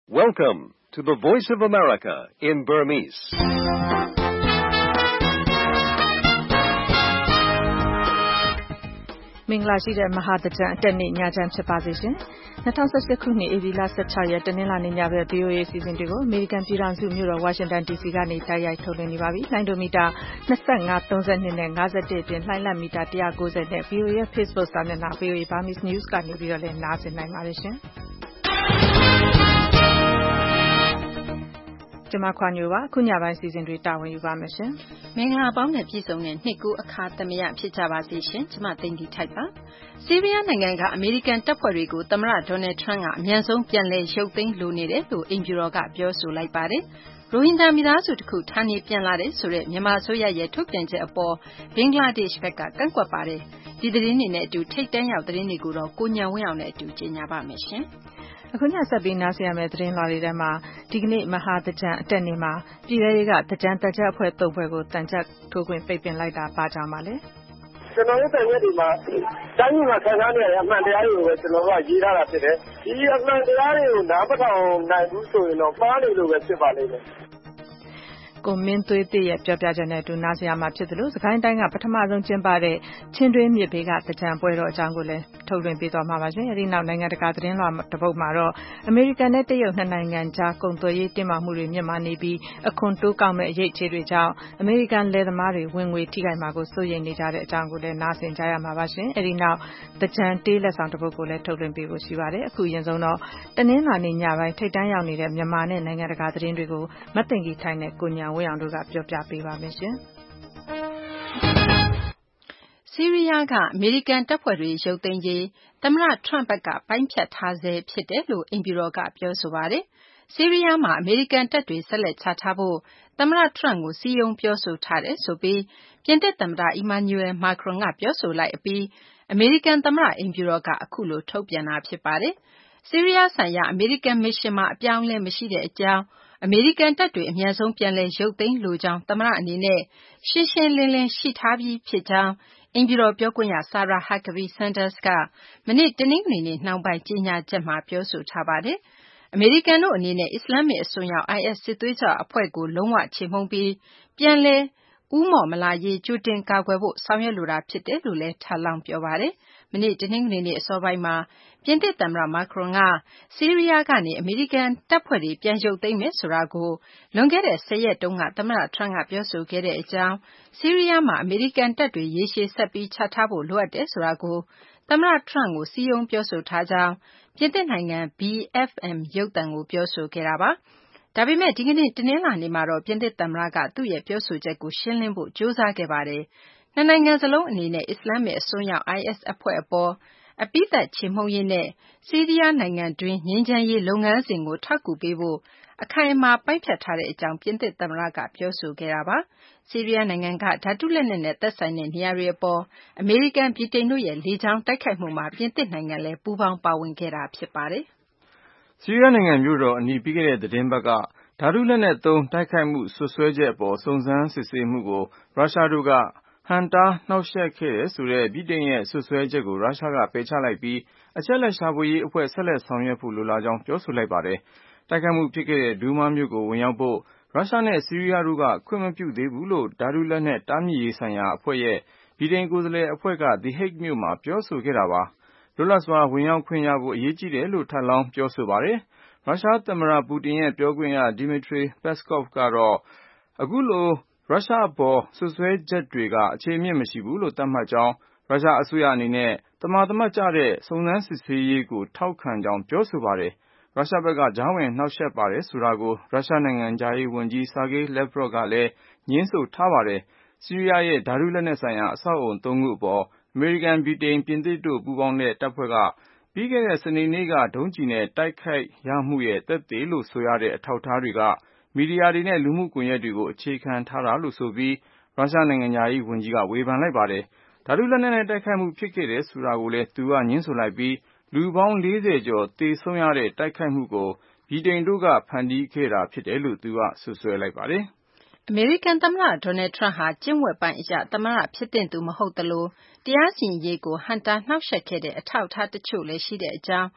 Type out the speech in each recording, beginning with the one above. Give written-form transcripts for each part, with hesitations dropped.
Welcome to the Voice of America in Burmese. ။မင်္ဂလာရှိတဲ့မဟာသကြံအတက်နေ့ညချမ်းဖြစ်ပါစေရှင်။2018ခုနှစ်ဧပြီလ16ရက်တနင်္လာနေ့ညဘက် VOA အစီအစဉ်တွေကိုအမေရိကန်ပြည်ထောင်စုမြို့တော်ဝါရှင်တန် DC ကနေတိုက်ရိုက်ထုတ်လွှင့်နေပါပြီ။လိုင်းဒိုမီတာ25 32နဲ့51ပြင်လှိုင်းလတ်မီတာ190နဲ့ VOA ရဲ့ Facebook စာမျက်နှာ VOA Burmese News ကနေပြီးတော့လည်းနားဆင်နိုင်ပါတယ်ရှင်။ကျမခွာညိုပါခုညပိုင်းစီစဉ်တွေတာဝန်ယူပါမယ်ရှင်မင်္ဂလာပေါင်းနဲ့ပြည့်စုံတဲ့နှစ်ကူးအခါသမယဖြစ်ကြပါစေရှင်ကျမသိင်္ဂီထိုက်ပါဆီးရီးယားနိုင်ငံကအမေရိကန်တပ်ဖွဲ့တွေကိုသမ္မတဒေါ်နယ်ထရန့်ကအမြန်ဆုံးပြန်လည်ရုပ်သိမ်းလိုနေတယ်လို့အိမ်ဖြူတော်ကပြောဆိုလိုက်ပါတယ်ရိုဟင်ဂျာမိသားစုတစ်ခုဌာနေပြန်လာတဲ့ဆိုတဲ့မြန်မာအစိုးရရဲ့ထုတ်ပြန်ချက်အပေါ်ဘင်္ဂလားဒေ့ရှ်ဘက်ကကန့်ကွက်ပါတယ်ဒီသတင်းတွေနဲ့အတူထိတ်တန်းရောက်သတင်းတွေကိုတော့ကိုညံဝင်းအောင်နဲ့အတူကြေညာပါမယ်ရှင်အခုညဆက်ပြီးနားဆင်ရမယ့်သတင်းလွှာတွေထဲမှာဒီကနေ့မဟာသကြံအတက်နေ့မှာပြည်ထောင်စုကသကြံတက်ချက်အဖွဲ့3ဖွဲ့ကိုတန်ချက်ထိုးခွင့်ပိတ်ပင်လိုက်တာပါကြောင်းပါလေကျွန်တော်တို့တန်ချက်ဒီမှာတိုင်းပြည်မှာခံစားနေရတဲ့အမှန်တရားတွေကိုပဲကျွန်တော်တို့ကရေးထားတာဖြစ်တယ်ဒီအမှန်တရားတွေကိုနားမထောင်နိုင်ဘူးဆိုရင်တော့မှားနေလို့ပဲဖြစ်ပါလိမ့်မယ်ကိုမင်းသွေးသစ်ရဲ့ပြောပြချက်နဲ့အတူနားဆင်ရမှာဖြစ်သလိုစကိုင်းတိုင်းကပထမဆုံးကျင်းပတဲ့ချင်းတွင်းမြစ်ဘေးကသကြံပွဲတော်အကြောင်းကိုလည်းထုတ်လွှင့်ပေးသွားမှာပါရှင်။အဲဒီနောက်နိုင်ငံတကာသတင်းလွှာတစ်ပုဒ်မှာတော့အမေရိကန်နဲ့တရုတ်နှစ်နိုင်ငံကြားကုန်သွယ်ရေးတင်းမာမှုတွေမြင့်မားနေပြီးအခွန်တိုးကောက်မဲ့အရေးအခြေတွေကြောင့်အမေရိကန်လယ်သမားတွေဝင်ငွေထိခိုက်မှာကိုစိုးရိမ်နေကြတဲ့အကြောင်းကိုလည်းနားဆင်ကြရမှာပါရှင်။အဲဒီနောက်သကြံတေးလက်ဆောင်တစ်ပုဒ်ကိုလည်းထုတ်လွှင့်ပေးဖို့ရှိပါတယ်။အခုအရင်ဆုံးတော့တနင်္လာနေ့ညပိုင်းထိတ်တန်းရောက်နေတဲ့မြန်မာနဲ့နိုင်ငံတကာသတင်းတွေကိုမသိင်္ဂီထိုင်နဲ့ကိုညံဝင်းအောင်တို့ကပြောပြပေးပါမယ်ရှင်။ဆီးရီးယားကအမေရိကန်တပ်ဖွဲ့တွေရုပ်သိမ်းရေးသမ္မတထရန့်ဘက်ကပိုင်းဖြတ်ထားဆဲဖြစ်တယ်လို့အိမ်ဖြူတော်ကပြောဆိုပါတယ်။ဆီးရီးယားမှာအမေရိကန်တပ်တွေဆက်လက်ချထားဖို့သမ္မတထရန့်ကိုစည်းရုံးပြောဆိုထားတယ်ဆိုပြီးပြင်သစ်သမ္မတအီမာနျူရယ်မာခရွန်ကပြောဆိုလိုက်အပြီးအမေရိကန်သမ္မတအိမ်ဖြူတော်ကအခုလိုထုတ်ပြန်တာဖြစ်ပါတယ်။ဆီးရီးယားဆိုင်ရာအမေရိကန်မစ်ရှင်မှာအပြောင်းအလဲမရှိတဲ့အကြောင်းအမေရိကန်တပ်တွေအများဆုံးပြန်လည်ရုပ်သိမ်းလိုကြောင်းသမ္မတအနေနဲ့ရှင်းရှင်းလင်းလင်းရှိထားပြီးဖြစ်ကြောင်းအိမ်ဖြူတော်ပြောခွင့်ရ Sarah Huckabee Sanders ကမနေ့တနင်္ဂနွေနေ့နှောင်းပိုင်းကြေညာချက်မှာပြောဆိုထားပါတယ်။အမေရိကန်တို့အနေနဲ့အစ္စလာမစ်အစွန်းရောက် IS စစ်သွေးကြွအဖွဲ့ကိုလုံးဝချေမှုန်းပြီးပြန်လည်ဦးမော့မလာရေးကြိုတင်ကာကွယ်ဖို့ဆောင်ရွက်လိုတာဖြစ်တယ်လို့လည်းထပ်လောင်းပြောပါတယ်။မနေ့တနင်္ဂနွေနေ့အစောပိုင်းမှာပြင်သစ်သမ္မတမာခရွန်ကဆီးရီးယားကနေအမေရိကန်တပ်ဖွဲ့တွေပြန်ရုပ်သိမ်းမယ်ဆိုတာကိုလွန်ခဲ့တဲ့10ရက်တုန်းကသမ္မတထရန့်ကပြောဆိုခဲ့တဲ့အကြောင်းဆီးရီးယားမှာအမေရိကန်တပ်တွေရေရှည်ဆက်ပြီးချထားဖို့လိုအပ်တယ်ဆိုတာကိုသမ္မတထရန့်ကိုစည်းရုံးပြောဆိုထားကြောင်းပြင်သစ်နိုင်ငံ BFM ရုပ်သံကိုပြောဆိုခဲ့တာပါ။ဒါပေမဲ့ဒီကနေ့တနင်္လာနေ့မှာတော့ပြင်သစ်သမ္မတကသူ့ရဲ့ပြောဆိုချက်ကိုရှင်းလင်းဖို့ကြိုးစားခဲ့ပါတယ်။နှစ်နိုင်ငံစလုံးအနေနဲ့အစ္စလာမစ်အစွန်းရောက် IS အဖွဲ့အပေါ်အပိသက်ချေမှုန်းရေးနဲ့ဆီးရီးယားနိုင်ငံတွင်းငြိမ်းချမ်းရေးလုပ်ငန်းစဉ်ကိုထောက်ကူပေးဖို့အခိုင်အမာပိုင်းဖြတ်ထားတဲ့အကြောင်းပြင်သစ်သမ္မတကပြောဆိုခဲ့တာပါ။ဆီးရီးယားနိုင်ငံကဓာတုလက်နက်နဲ့သက်ဆိုင်တဲ့နေရာတွေအပေါ်အမေရိကန်ဗြိတိန်တို့ရဲ့လေကြောင်းတိုက်ခိုက်မှုမှာပြင်သစ်နိုင်ငံလည်းပူးပေါင်းပါဝင်ခဲ့တာဖြစ်ပါတယ်။ဆီးရီးယားနိုင်ငံမြို့တော်အနီးပြီးခဲ့တဲ့သတင်းပတ်ကဓာတုလက်နက်သုံးတိုက်ခိုက်မှုဆွဆွဲချက်အပေါ်စုံစမ်းစစ်ဆေးမှုကိုရုရှားတို့ကဟန့်တားနှောက်ယှက်ခဲ့တယ်ဆိုတဲ့ဗြိတိန်ရဲ့ဆွဆွဲချက်ကိုရုရှားကပယ်ချလိုက်ပြီးအချက်လက်ရှာဖွေရေးအဖွဲ့ဆက်လက်ဆောင်ရွက်ဖို့လိုလားကြောင်းပြောဆိုလိုက်ပါတယ်။တိုက်ခိုက်မှုဖြစ်ခဲ့တဲ့ဒူးမားမြို့ကိုဝင်ရောက်ဖို့ရုရှားနဲ့ဆီးရီးယားတို့ကခွင့်မပြုသေးဘူးလို့ဓာတုလက်နက်တားမြစ်ရေးဆိုင်ရာအဖွဲ့ရဲ့ဗြိတိန်ကိုယ်စားလှယ်အဖွဲ့က The Hague မြို့မှာပြောဆိုခဲ့တာပါ။လွတ်လပ်စွာဝင်ရောက်ခွင့်ရဖို့အရေးကြီးတယ်လို့ထပ်လောင်းပြောဆိုပါတယ်။ရုရှားသမ္မတပူတင်ရဲ့ပြောခွင့်ရ Dmitry Peskov ကတော့အခုလိုရုရှားအပေါ်စွပ်စွဲချက်တွေကအခြေအမြစ်မရှိဘူးလို့သတ်မှတ်ကြောင်းရုရှားအစိုးရအနေနဲ့သမာသမတ်ကျတဲ့စုံစမ်းစစ်ဆေးရေးကိုထောက်ခံကြောင်းပြောဆိုပါတယ်။ရုရှားဘက်ကကြားဝင်နှောက်ယှက်ပါတယ်ဆိုတာကိုရုရှားနိုင်ငံခြားရေးဝန်ကြီး Sergei Lavrov ကလည်းငြင်းဆိုထားပါတယ်။ဆီးရီးယားရဲ့ဓာတုလက်နက်ဆိုင်ရာအဆောက်အုံ3ခုအပေါ်အမေရိကန်၊ဗြိတိန်၊ပြင်သစ်တို့ပူးပေါင်းတဲ့တပ်ဖွဲ့ကပြီးခဲ့တဲ့စနေနေ့ကဒုံးကျည်နဲ့တိုက်ခိုက်ရမှုရဲ့သက်သေလို့ဆိုရတဲ့အထောက်အထားတွေကမီဒီယာတွေနဲ့လူမှုကွန်ရက်တွေကိုအခြေခံထားတာလို့ဆိုပြီးရုရှားနိုင်ငံခြားရေးဝန်ကြီးကဝေဖန်လိုက်ပါတယ်။ဓာတုလက်နက်နဲ့တိုက်ခိုက်မှုဖြစ်ခဲ့တယ်ဆိုတာကိုလည်းသူကငြင်းဆိုလိုက်ပြီးလူပေါင်း40ကျော်သေဆုံးရတဲ့တိုက်ခိုက်မှုကိုဗြိတိန်တို့ကဖန်တီးခဲ့တာဖြစ်တယ်လို့သူကစွပ်စွဲလိုက်ပါတယ်။အမေရိကန်သမ္မတဒေါ်နယ်ထရန့်ဟာကျင့်ဝတ်ပိုင်းအရသမ္မတဖြစ်သင့်သူမဟုတ်သလိုတရားစီရင်ရေးကိုဟန့်တားနှောက်ယှက်ခဲ့တဲ့အထောက်အထားတချို့လည်းရှိတဲ့အကြောင်း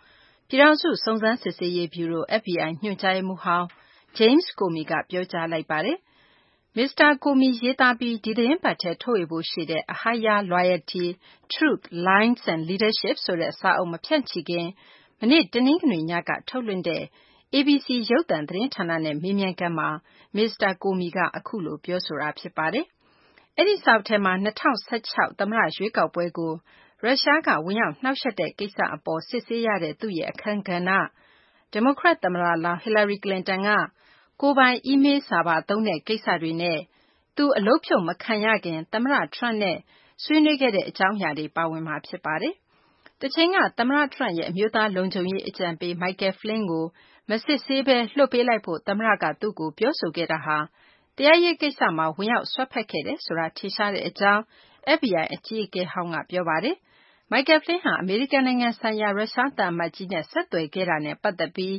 ပြည်ထောင်စုစုံစမ်းစစ်ဆေးရေးဗျူရို FBI ညွှန်ကြားရေးမှူးဟောင်း James Comey ကပြောကြားလိုက်ပါတယ်။ မစ္စတာ Comey ရေးသားပြီးဒီသီတင်းပတ်ထဲထုတ်ဝေဖို့ရှိတဲ့ A Higher Loyalty: Truth, Lies and Leadership ဆိုတဲ့စာအုပ်မဖြန့်ချိခင်မနေ့တနင်္ဂနွေညကထုတ်လွှင့်တဲ့ ABC ရုပ်သံသတင်းဌာနနဲ့မေးမြန်းခန်းမှာမစ္စတာ Comey ကအခုလိုပြောဆိုတာဖြစ်ပါတယ်။ အဲဒီစာအုပ်ထဲမှာ2016သမ္မတရွေးကောက်ပွဲကိုရုရှားကဝင်ရောက်နှောက်ယှက်တဲ့ကိစ္စအပေါ်စစ်ဆေးရတဲ့သူ့ရဲ့အခန်းကဏ္ဍ၊ ဒီမိုကရက်သမ္မတလောင်း Hillary Clinton ကကိုယ်ပိုင်အီးမေးလ်စာပါသုံးတဲ့ကိစ္စတွေနဲ့သူအလုပ်ဖြုတ်မခံရခင်သမ္မတ Trump နဲ့ဆွေးနွေးခဲ့တဲ့အကြောင်းအရာတွေပါဝင်မှာဖြစ်ပါတယ်။တချိန်ကသမ္မတ Trump ရဲ့အမျိုးသားလုံခြုံရေးအကြံပေး Michael Flynn ကိုမစစ်ဆေးဘဲလွှတ်ပေးလိုက်ဖို့သမ္မတကသူ့ကိုပြောဆိုခဲ့တာဟာတရားရေးကိစ္စမှာဝင်ရောက်စွက်ဖက်ခဲ့တယ်ဆိုတာထင်ရှားတဲ့အကြောင်း FBI အကြီးအကဲဟောင်းကပြောပါတယ်။ Michael Flynn ဟာအမေရိကန်နိုင်ငံဆိုင်ရာရုရှားသံအမတ်ကြီးနဲ့ဆက်သွယ်ခဲ့တာနဲ့ပတ်သက်ပြီး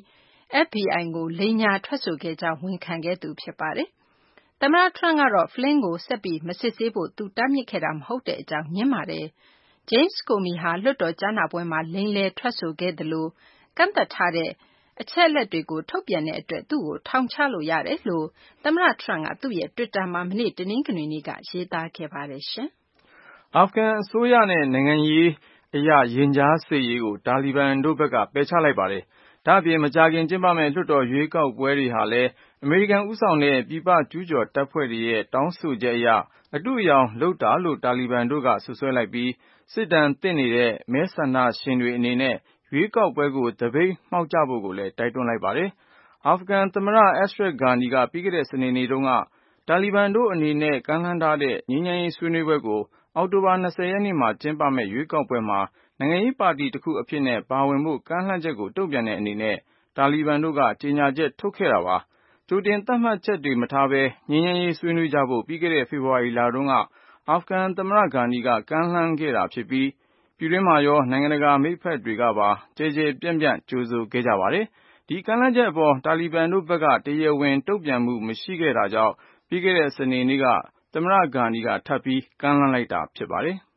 FBI ကိုလိမ်ညာထွက်ဆိုခဲ့ကြောင်းဝန်ခံခဲ့သူဖြစ်ပါတယ်။သမ္မတ Trump ကတော့ Flynn ကိုဆက်ပြီးမစစ်ဆေးဖို့သူတားမြစ်ခဲ့တာမဟုတ်တဲ့အကြောင်းငြင်းပါတယ်။ James Comey ဟာလွှတ်တော်ကြားနာပွဲမှာလိမ်လည်ထွက်ဆိုခဲ့သလိုကန့်သတ်ထားတဲ့အချက်အလက်တွေကိုထုတ်ပြန်တဲ့အတွက်သူ့ကိုထောင်ချလို့ရတယ်လို့သမ္မတ Trump ကသူ့ရဲ့ Twitter မှာမနေ့တနင်္ဂနွေနေ့ကရေးသားခဲ့ပါတယ်။အာဖဂန်အစိုးရနဲ့နိုင်ငံရေးအရရင်ကြားစေ့ရေးကိုတာလီဘန်တို့ဘက်ကပယ်ချလိုက်ပါတယ်။ဒါ့အပြင်မကြာခင်ကျင်းပမယ့်လွှတ်တော်ရွေးကောက်ပွဲတွေဟာလည်းအမေရိကန်ဦးဆောင်တဲ့ပြည်ပကျူးကျော်တပ်ဖွဲ့တွေရဲ့တောင်းဆိုချက်အရအတုအယောင်လုပ်တာလို့တာလီဘန်တို့ကစွပ်စွဲလိုက်ပြီးစစ်ဒဏ်သင့်နေတဲ့မဲဆန္ဒရှင်တွေအနေနဲ့ရွေးကောက်ပွဲကိုသပိတ်မှောက်ကြဖို့ကိုလည်းတိုက်တွန်းလိုက်ပါတယ်။အာဖဂန်သမ္မတ Ashraf Ghani ကပြီးခဲ့တဲ့စနေနေ့တုန်းကတာလီဘန်တို့အနေနဲ့ကမ်းလှမ်းထားတဲ့ငြိမ်းချမ်းရေးဆွေးနွေးပွဲကိုအောက်တိုဘာ20ရက်နေ့မှာကျင်းပမယ့်ရွေးကောက်ပွဲမှာနိုင်ငံရေးပါတီတစ်ခုအဖြစ်နဲ့ပါဝင်ဖို့ကမ်းလှမ်းချက်ကိုတုံ့ပြန်တဲ့အနေနဲ့တာလီဘန်တို့ကကြေညာချက်ထုတ်ခဲ့တာပါ။ကြိုတင်သတ်မှတ်ချက်တွေမထားဘဲငြိမ်းချမ်းရေးဆွေးနွေးကြဖို့ပြီးခဲ့တဲ့ဖေဖော်ဝါရီလတုန်းကအာဖဂန်သမ္မတ Ghani ကကမ်းလှမ်းခဲ့တာဖြစ်ပြီးပြည်တွင်းမှာရောနိုင်ငံတကာမိတ်ဖက်တွေကပါကျယ်ကျယ်ပြန့်ပြန့်ကြိုဆိုခဲ့ကြပါတယ်။ဒီကမ်းလှမ်းချက်အပေါ်တာလီဘန်တို့ဘက်ကတရားဝင်တုံ့ပြန်မှုမရှိခဲ့တာကြောင့်ပြီးခဲ့တဲ့စနေနေ့ကသမ္မတ Ghani ကထပ်ပြီးကမ်းလှမ်းလိုက်တာဖြစ်ပါတယ်။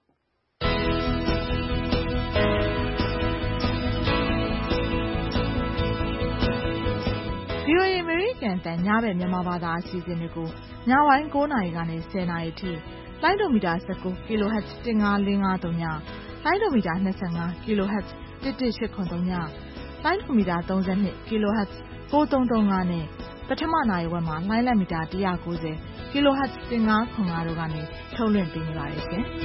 VOA အမေရိကန်တန်ညဘက်မြန်မာဘာသာအစီအစဉ်တွေကိုညပိုင်း9နာရီကနေ10နာရီထိလိုင်းဒိုမီတာ19 kHz 15453ညလိုင်းဒိုမီတာ25 kHz 11883ညလိုင်းဒိုမီတာ32 kHz 9335နဲ့ပထမနာရီဝက်မှာလိုင်းလက်မီတာ190 kHz 1505တို့ကနေထုတ်လွှင့်ပေးနေပါတယ်ရှင်။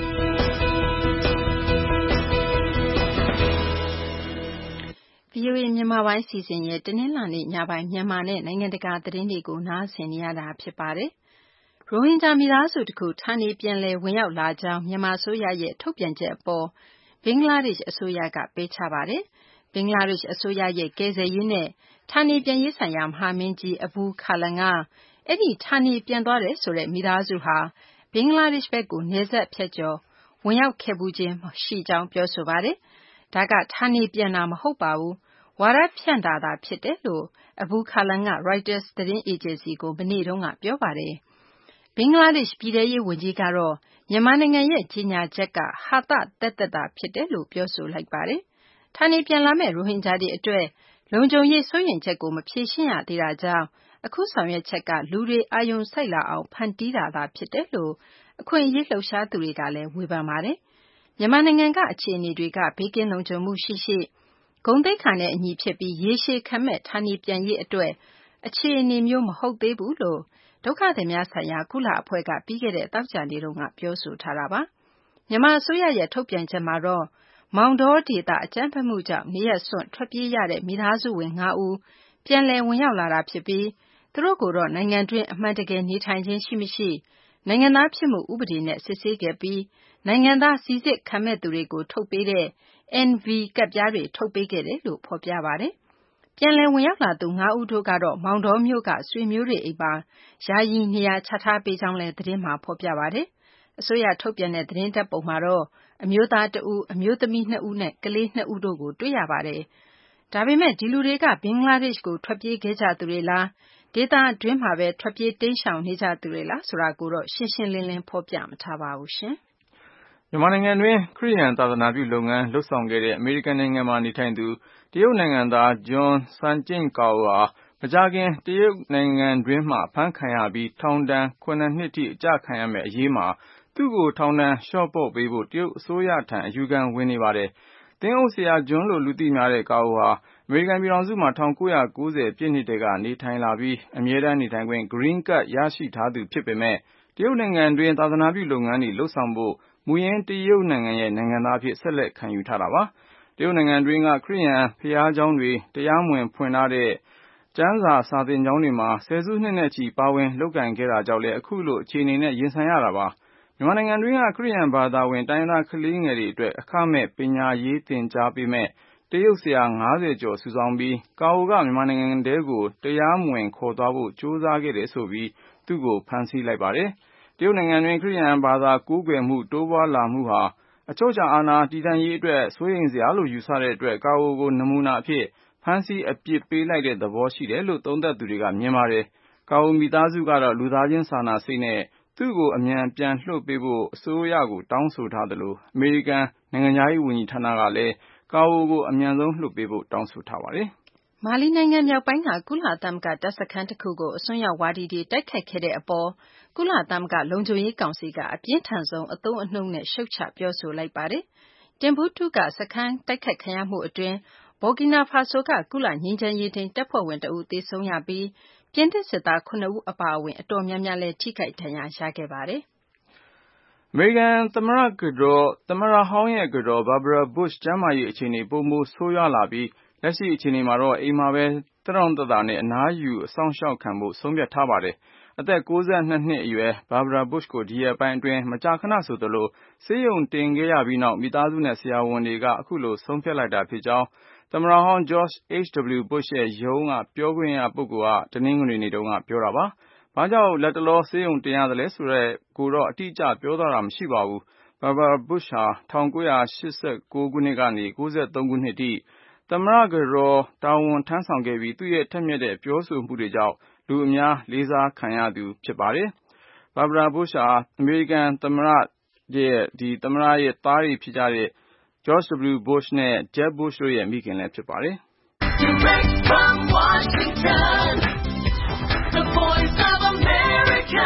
VOA မြန်မာပိုင်းစီစဉ်ရဲ့တနင်္လာနေ့ညပိုင်းမြန်မာနဲ့နိုင်ငံတကာသတင်းတွေကိုနားဆင်နေရတာဖြစ်ပါတယ်။ရိုဟင်ဂျာမိသားစုတစ်ခုဌာနေပြန်လည်ဝင်ရောက်လာကြောင်းမြန်မာအစိုးရရဲ့ထုတ်ပြန်ချက်အပေါ်ဘင်္ဂလားဒေ့ရှ်အစိုးရကပယ်ချပါတယ်။ဘင်္ဂလားဒေ့ရှ်အစိုးရရဲ့ကယ်ဆယ်ရေးနဲ့ဌာနေပြန်ရေးဆိုင်ရာမဟာမင်းကြီး Abul Kalam ကအဲ့ဒီဌာနေပြန်သွားတယ်ဆိုတဲ့မိသားစုဟာဘင်္ဂလားဒေ့ရှ်ဘက်ကိုနယ်စပ်ဖြတ်ကျော်ဝင်ရောက်ခဲ့ဘူးခြင်းရှိကြောင်းပြောဆိုပါတယ်။ဒါကဌာနေပြန်တာမဟုတ်ပါဘူး။ဝါဒဖြန့်တာသာဖြစ်တယ်လို့Abul Kalam က Reuters သတင်းအေဂျင်စီကိုမနေ့တုန်းကပြောပါတယ်။ဘင်္ဂလားဒေ့ရှ်ပြည်ထဲရေးဝန်ကြီးကတော့မြန်မာနိုင်ငံရဲ့ကြေညာချက်ကဟာသသက်သက်သာဖြစ်တယ်လို့ပြောဆိုလိုက်ပါတယ်။ဌာနေပြန်လာမယ့်ရိုဟင်ဂျာတွေအတွက်လုံခြုံရေးစိုးရိမ်ချက်ကိုမဖြေရှင်းရသေးတာကြောင့်အခုဆောင်ရွက်ချက်ကလူတွေအာရုံစိုက်လာအောင်ဖန်တီးတာသာဖြစ်တယ်လို့အခွင့်အရေးလှုပ်ရှားသူတွေကလည်းဝေဖန်ပါတယ်။မြန်မာနိုင်ငံကအခြေအနေတွေကဘေးကင်းလုံခြုံမှုရှိရှိဂုဏ်သိက္ခာနဲ့အညီဖြစ်ပြီးရေရှည်ခံမဲ့ဌာနေပြန်ရေးအတွက်အခြေအနေမျိုးမဟုတ်သေးဘူးလို့ဒုက္ခသည်များဆိုင်ရာကုလအဖွဲ့ကပြီးခဲ့တဲ့သောကြာနေ့တုန်းကပြောဆိုထားတာပါ။မြန်မာအစိုးရရဲ့ထုတ်ပြန်ချက်မှာတော့မောင်တောဒေသအကြမ်းဖက်မှုကြောင့်နေရပ်စွန့်ထွက်ပြေးရတဲ့မိသားစုဝင်5ဦးပြန်လည်ဝင်ရောက်လာတာဖြစ်ပြီးသူတို့ကိုတော့နိုင်ငံတွင်းအမှန်တကယ်နေထိုင်ခြင်းရှိမရှိနိုင်ငံသားဖြစ်မှုဥပဒေနဲ့စစ်ဆေးခဲ့ပြီးနိုင်ငံသားစိစစ်ခံမဲ့သူတွေကိုထုတ်ပေးတဲ့ NV ကဒ်ပြားတွေထုတ်ပေးခဲ့တယ်လို့ဖော်ပြပါတယ်။ပြန်လည်ဝင်ရောက်လာသူ5ဦးတို့ကတော့မောင်တောမြို့ကဆွေမျိုးတွေအိမ်မှာယာယီနေရာချထားပေးကြောင်းလည်းသတင်းမှာဖော်ပြပါတယ်။အစိုးရထုတ်ပြန်တဲ့သတင်းဓာတ်ပုံမှာတော့အမျိုးသား1ဦးအမျိုးသမီး2ဦးနဲ့ကလေး2ဦးတို့ကိုတွေ့ရပါတယ်။ဒါပေမဲ့ဒီလူတွေကဘင်္ဂလားဒေ့ရှ်ကိုထွက်ပြေးခဲ့ကြသူတွေလားဒေသတွင်းမှာပဲထွက်ပြေးတိမ်းရှောင်နေကြသူတွေလားဆိုတာကိုတော့ရှင်းရှင်းလင်းလင်းဖော်ပြမထားပါဘူးရှင်။မြန်မာနိုင်ငံတွင်ခရစ်ယာန်သာသနာပြုလုပ်ငန်းလုပ်ဆောင်ခဲ့တဲ့အမေရိကန်နိုင်ငံမှာနေထိုင်သူတရုတ်နိုင်ငံသားဂျွန်ဆန်ကျင့်ကာအိုဟာမကြာခင်တရုတ်နိုင်ငံတွင်းမှအဖမ်းခံရပြီးထောင်ဒဏ်9 နှစ်ထိအကျခံရမယ့်အရေးမှာသူ့ကိုထောင်ဒဏ်လျှော့ပေါ့ပေးဖို့တရုတ်အစိုးရထံအယူခံဝင်နေပါတယ်။သင်းအုပ်ဆရာဂျွန်းလို့လူသိများတဲ့ကာအိုဟာအမေရိကန်ပြည်ထောင်စုမှာ1990ပြည့်နှစ်တည်းကနေထိုင်လာပြီးအမြဲတမ်းနေထိုင်ခွင့် Green Card ရရှိထားသူဖြစ်ပေမဲ့တရုတ်နိုင်ငံတွင်သာသနာပြုလုပ်ငန်းတွေလုပ်ဆောင်ဖို့မူရင်းတရုတ်နိုင်ငံရဲ့နိုင်ငံသားအဖြစ်ဆက်လက်ခံယူထားတာပါ။တရုတ်နိုင်ငံတွင်းကခရစ်ယာန်ဘုရားကျောင်းတွေတရားမဝင်ဖွင့်ထားတဲ့ကျမ်းစာသင်ကျောင်းတွေမှာဆယ်စုနှစ်နဲ့ချီပါဝင်လုပ်ကိုင်ခဲ့တာကြောင့်လည်းအခုလိုအခြေအနေနဲ့ရင်ဆိုင်ရတာပါ။မြန်မာနိုင်ငံတွင်းကခရစ်ယာန်ဘာသာဝင်တိုင်းရင်းသားကလေးငယ်တွေအတွက်အခမဲ့ပညာရေးသင်ကြားပေးမဲ့တရုတ်ဆရာ50ကျော်စုဆောင်းပြီးကာအိုကမြန်မာနိုင်ငံထဲကိုတရားမဝင်ခေါ်သွားဖို့ကြိုးစားခဲ့တယ်ဆိုပြီးသူ့ကိုဖမ်းဆီးလိုက်ပါတယ်။တရုတ်နိုင်ငံတွင်ခရစ်ယာန်ဘာသာကိုးကွယ်မှုတိုးပွားလာမှုဟာအချုပ်အခြာအာဏာတည်တံ့ရေးအတွက်စိုးရိမ်စရာလို့ယူဆတဲ့အတွက်ကာအိုကိုနမူနာအဖြစ်ဖမ်းဆီးအပြစ်ပေးလိုက်တဲ့သဘောရှိတယ်လို့သုံးသပ်သူတွေကမြင်ပါတယ်။ကာအိုမိသားစုကတော့လူသားချင်းစာနာစိတ်နဲ့သူ့ကိုအမြန်ပြန်လွှတ်ပေးဖို့အစိုးရကိုတောင်းဆိုထားသလိုအမေရိကန်နိုင်ငံခြားရေးဝန်ကြီးဌာနကလည်းကာအိုကိုအမြန်ဆုံးလွှတ်ပေးဖို့တောင်းဆိုထားပါတယ်။မာလီနိုင်ငံမြောက်ပိုင်းကကုလသမဂ္ဂတပ်စခန်းတစ်ခုကိုအစွန်းရောက်ဝါဒီတွေတိုက်ခိုက်ခဲ့တဲ့အပေါ်ကုလသမဂ္ဂလုံခြုံရေးကောင်စီကအပြင်းထန်ဆုံးအသုံးအနှုန်းနဲ့ရှုတ်ချပြောဆိုလိုက်ပါတယ်။တင်ဘူးတူးကစခန်းတိုက်ခိုက်ခံရမှုအတွင်းဘော်ကီနာဖာဆိုကကုလငြိမ်းချမ်းရေးထိန်းတပ်ဖွဲ့ဝင်တဦးသေဆုံးရပြီးပြင်သစ်စစ်သား9ဦးအပါအဝင်အတော်များများလည်းထိခိုက်ဒဏ်ရာရခဲ့ပါတယ်။အမေရိကန်သမ္မတဟောင်းရဲ့ကတော် Barbara Bush ကျန်းမာရေးအခြေအနေပိုမိုဆိုးရွားလာပြီးလက်ရှိအခြေအနေမှာတော့အိမ်မှာပဲသက်သာနဲ့အနားယူစောင့်ရှောက်ခံဖို့ဆုံးဖြတ်ထားပါတယ်။အသက်92နှစ်အရွယ် Barbara Bush ကိုဒီရက်ပိုင်းအတွင်းမကြာခဏဆိုသလိုဆေးရုံတင်ခဲ့ရပြီးနောက်မိသားစုနဲ့ဆရာဝန်တွေကအခုလိုဆုံးဖြတ်လိုက်တာဖြစ်ကြောင်းသမ္မတဟောင်း George H.W. Bush ရဲ့ရုံးပြောခွင့်ရပုဂ္ဂိုလ်ကတနင်္ဂနွေနေ့တုန်းကပြောတာပါ။ဘာကြောင့်လတ်တလောဆေးရုံတင်ရသလဲဆိုတဲ့ကိုတော့အတိအကျပြောသွားတာမရှိပါဘူး။ Barbara Bush ဟာ1989ခုနှစ်ကနေ93ခုနှစ်ထိသမ္မတကတော်တာဝန်ထမ်းဆောင်ခဲ့ပြီးသူ့ရဲ့ထက်မြက်တဲ့ပြောဆိုမှုတွေကြောင့်လူအများလေးစားခံရသူဖြစ်ပါတယ်။ Barbara Bush ဟာအမေရိကန်သမ္မတရဲ့သားတွေဖြစ်ကြတဲ့ George W. Bush နဲ့ Jeb Bush တို့ရဲ့မိခင်လည်းဖြစ်ပါတယ်။ Direct from Washington, the voice of America,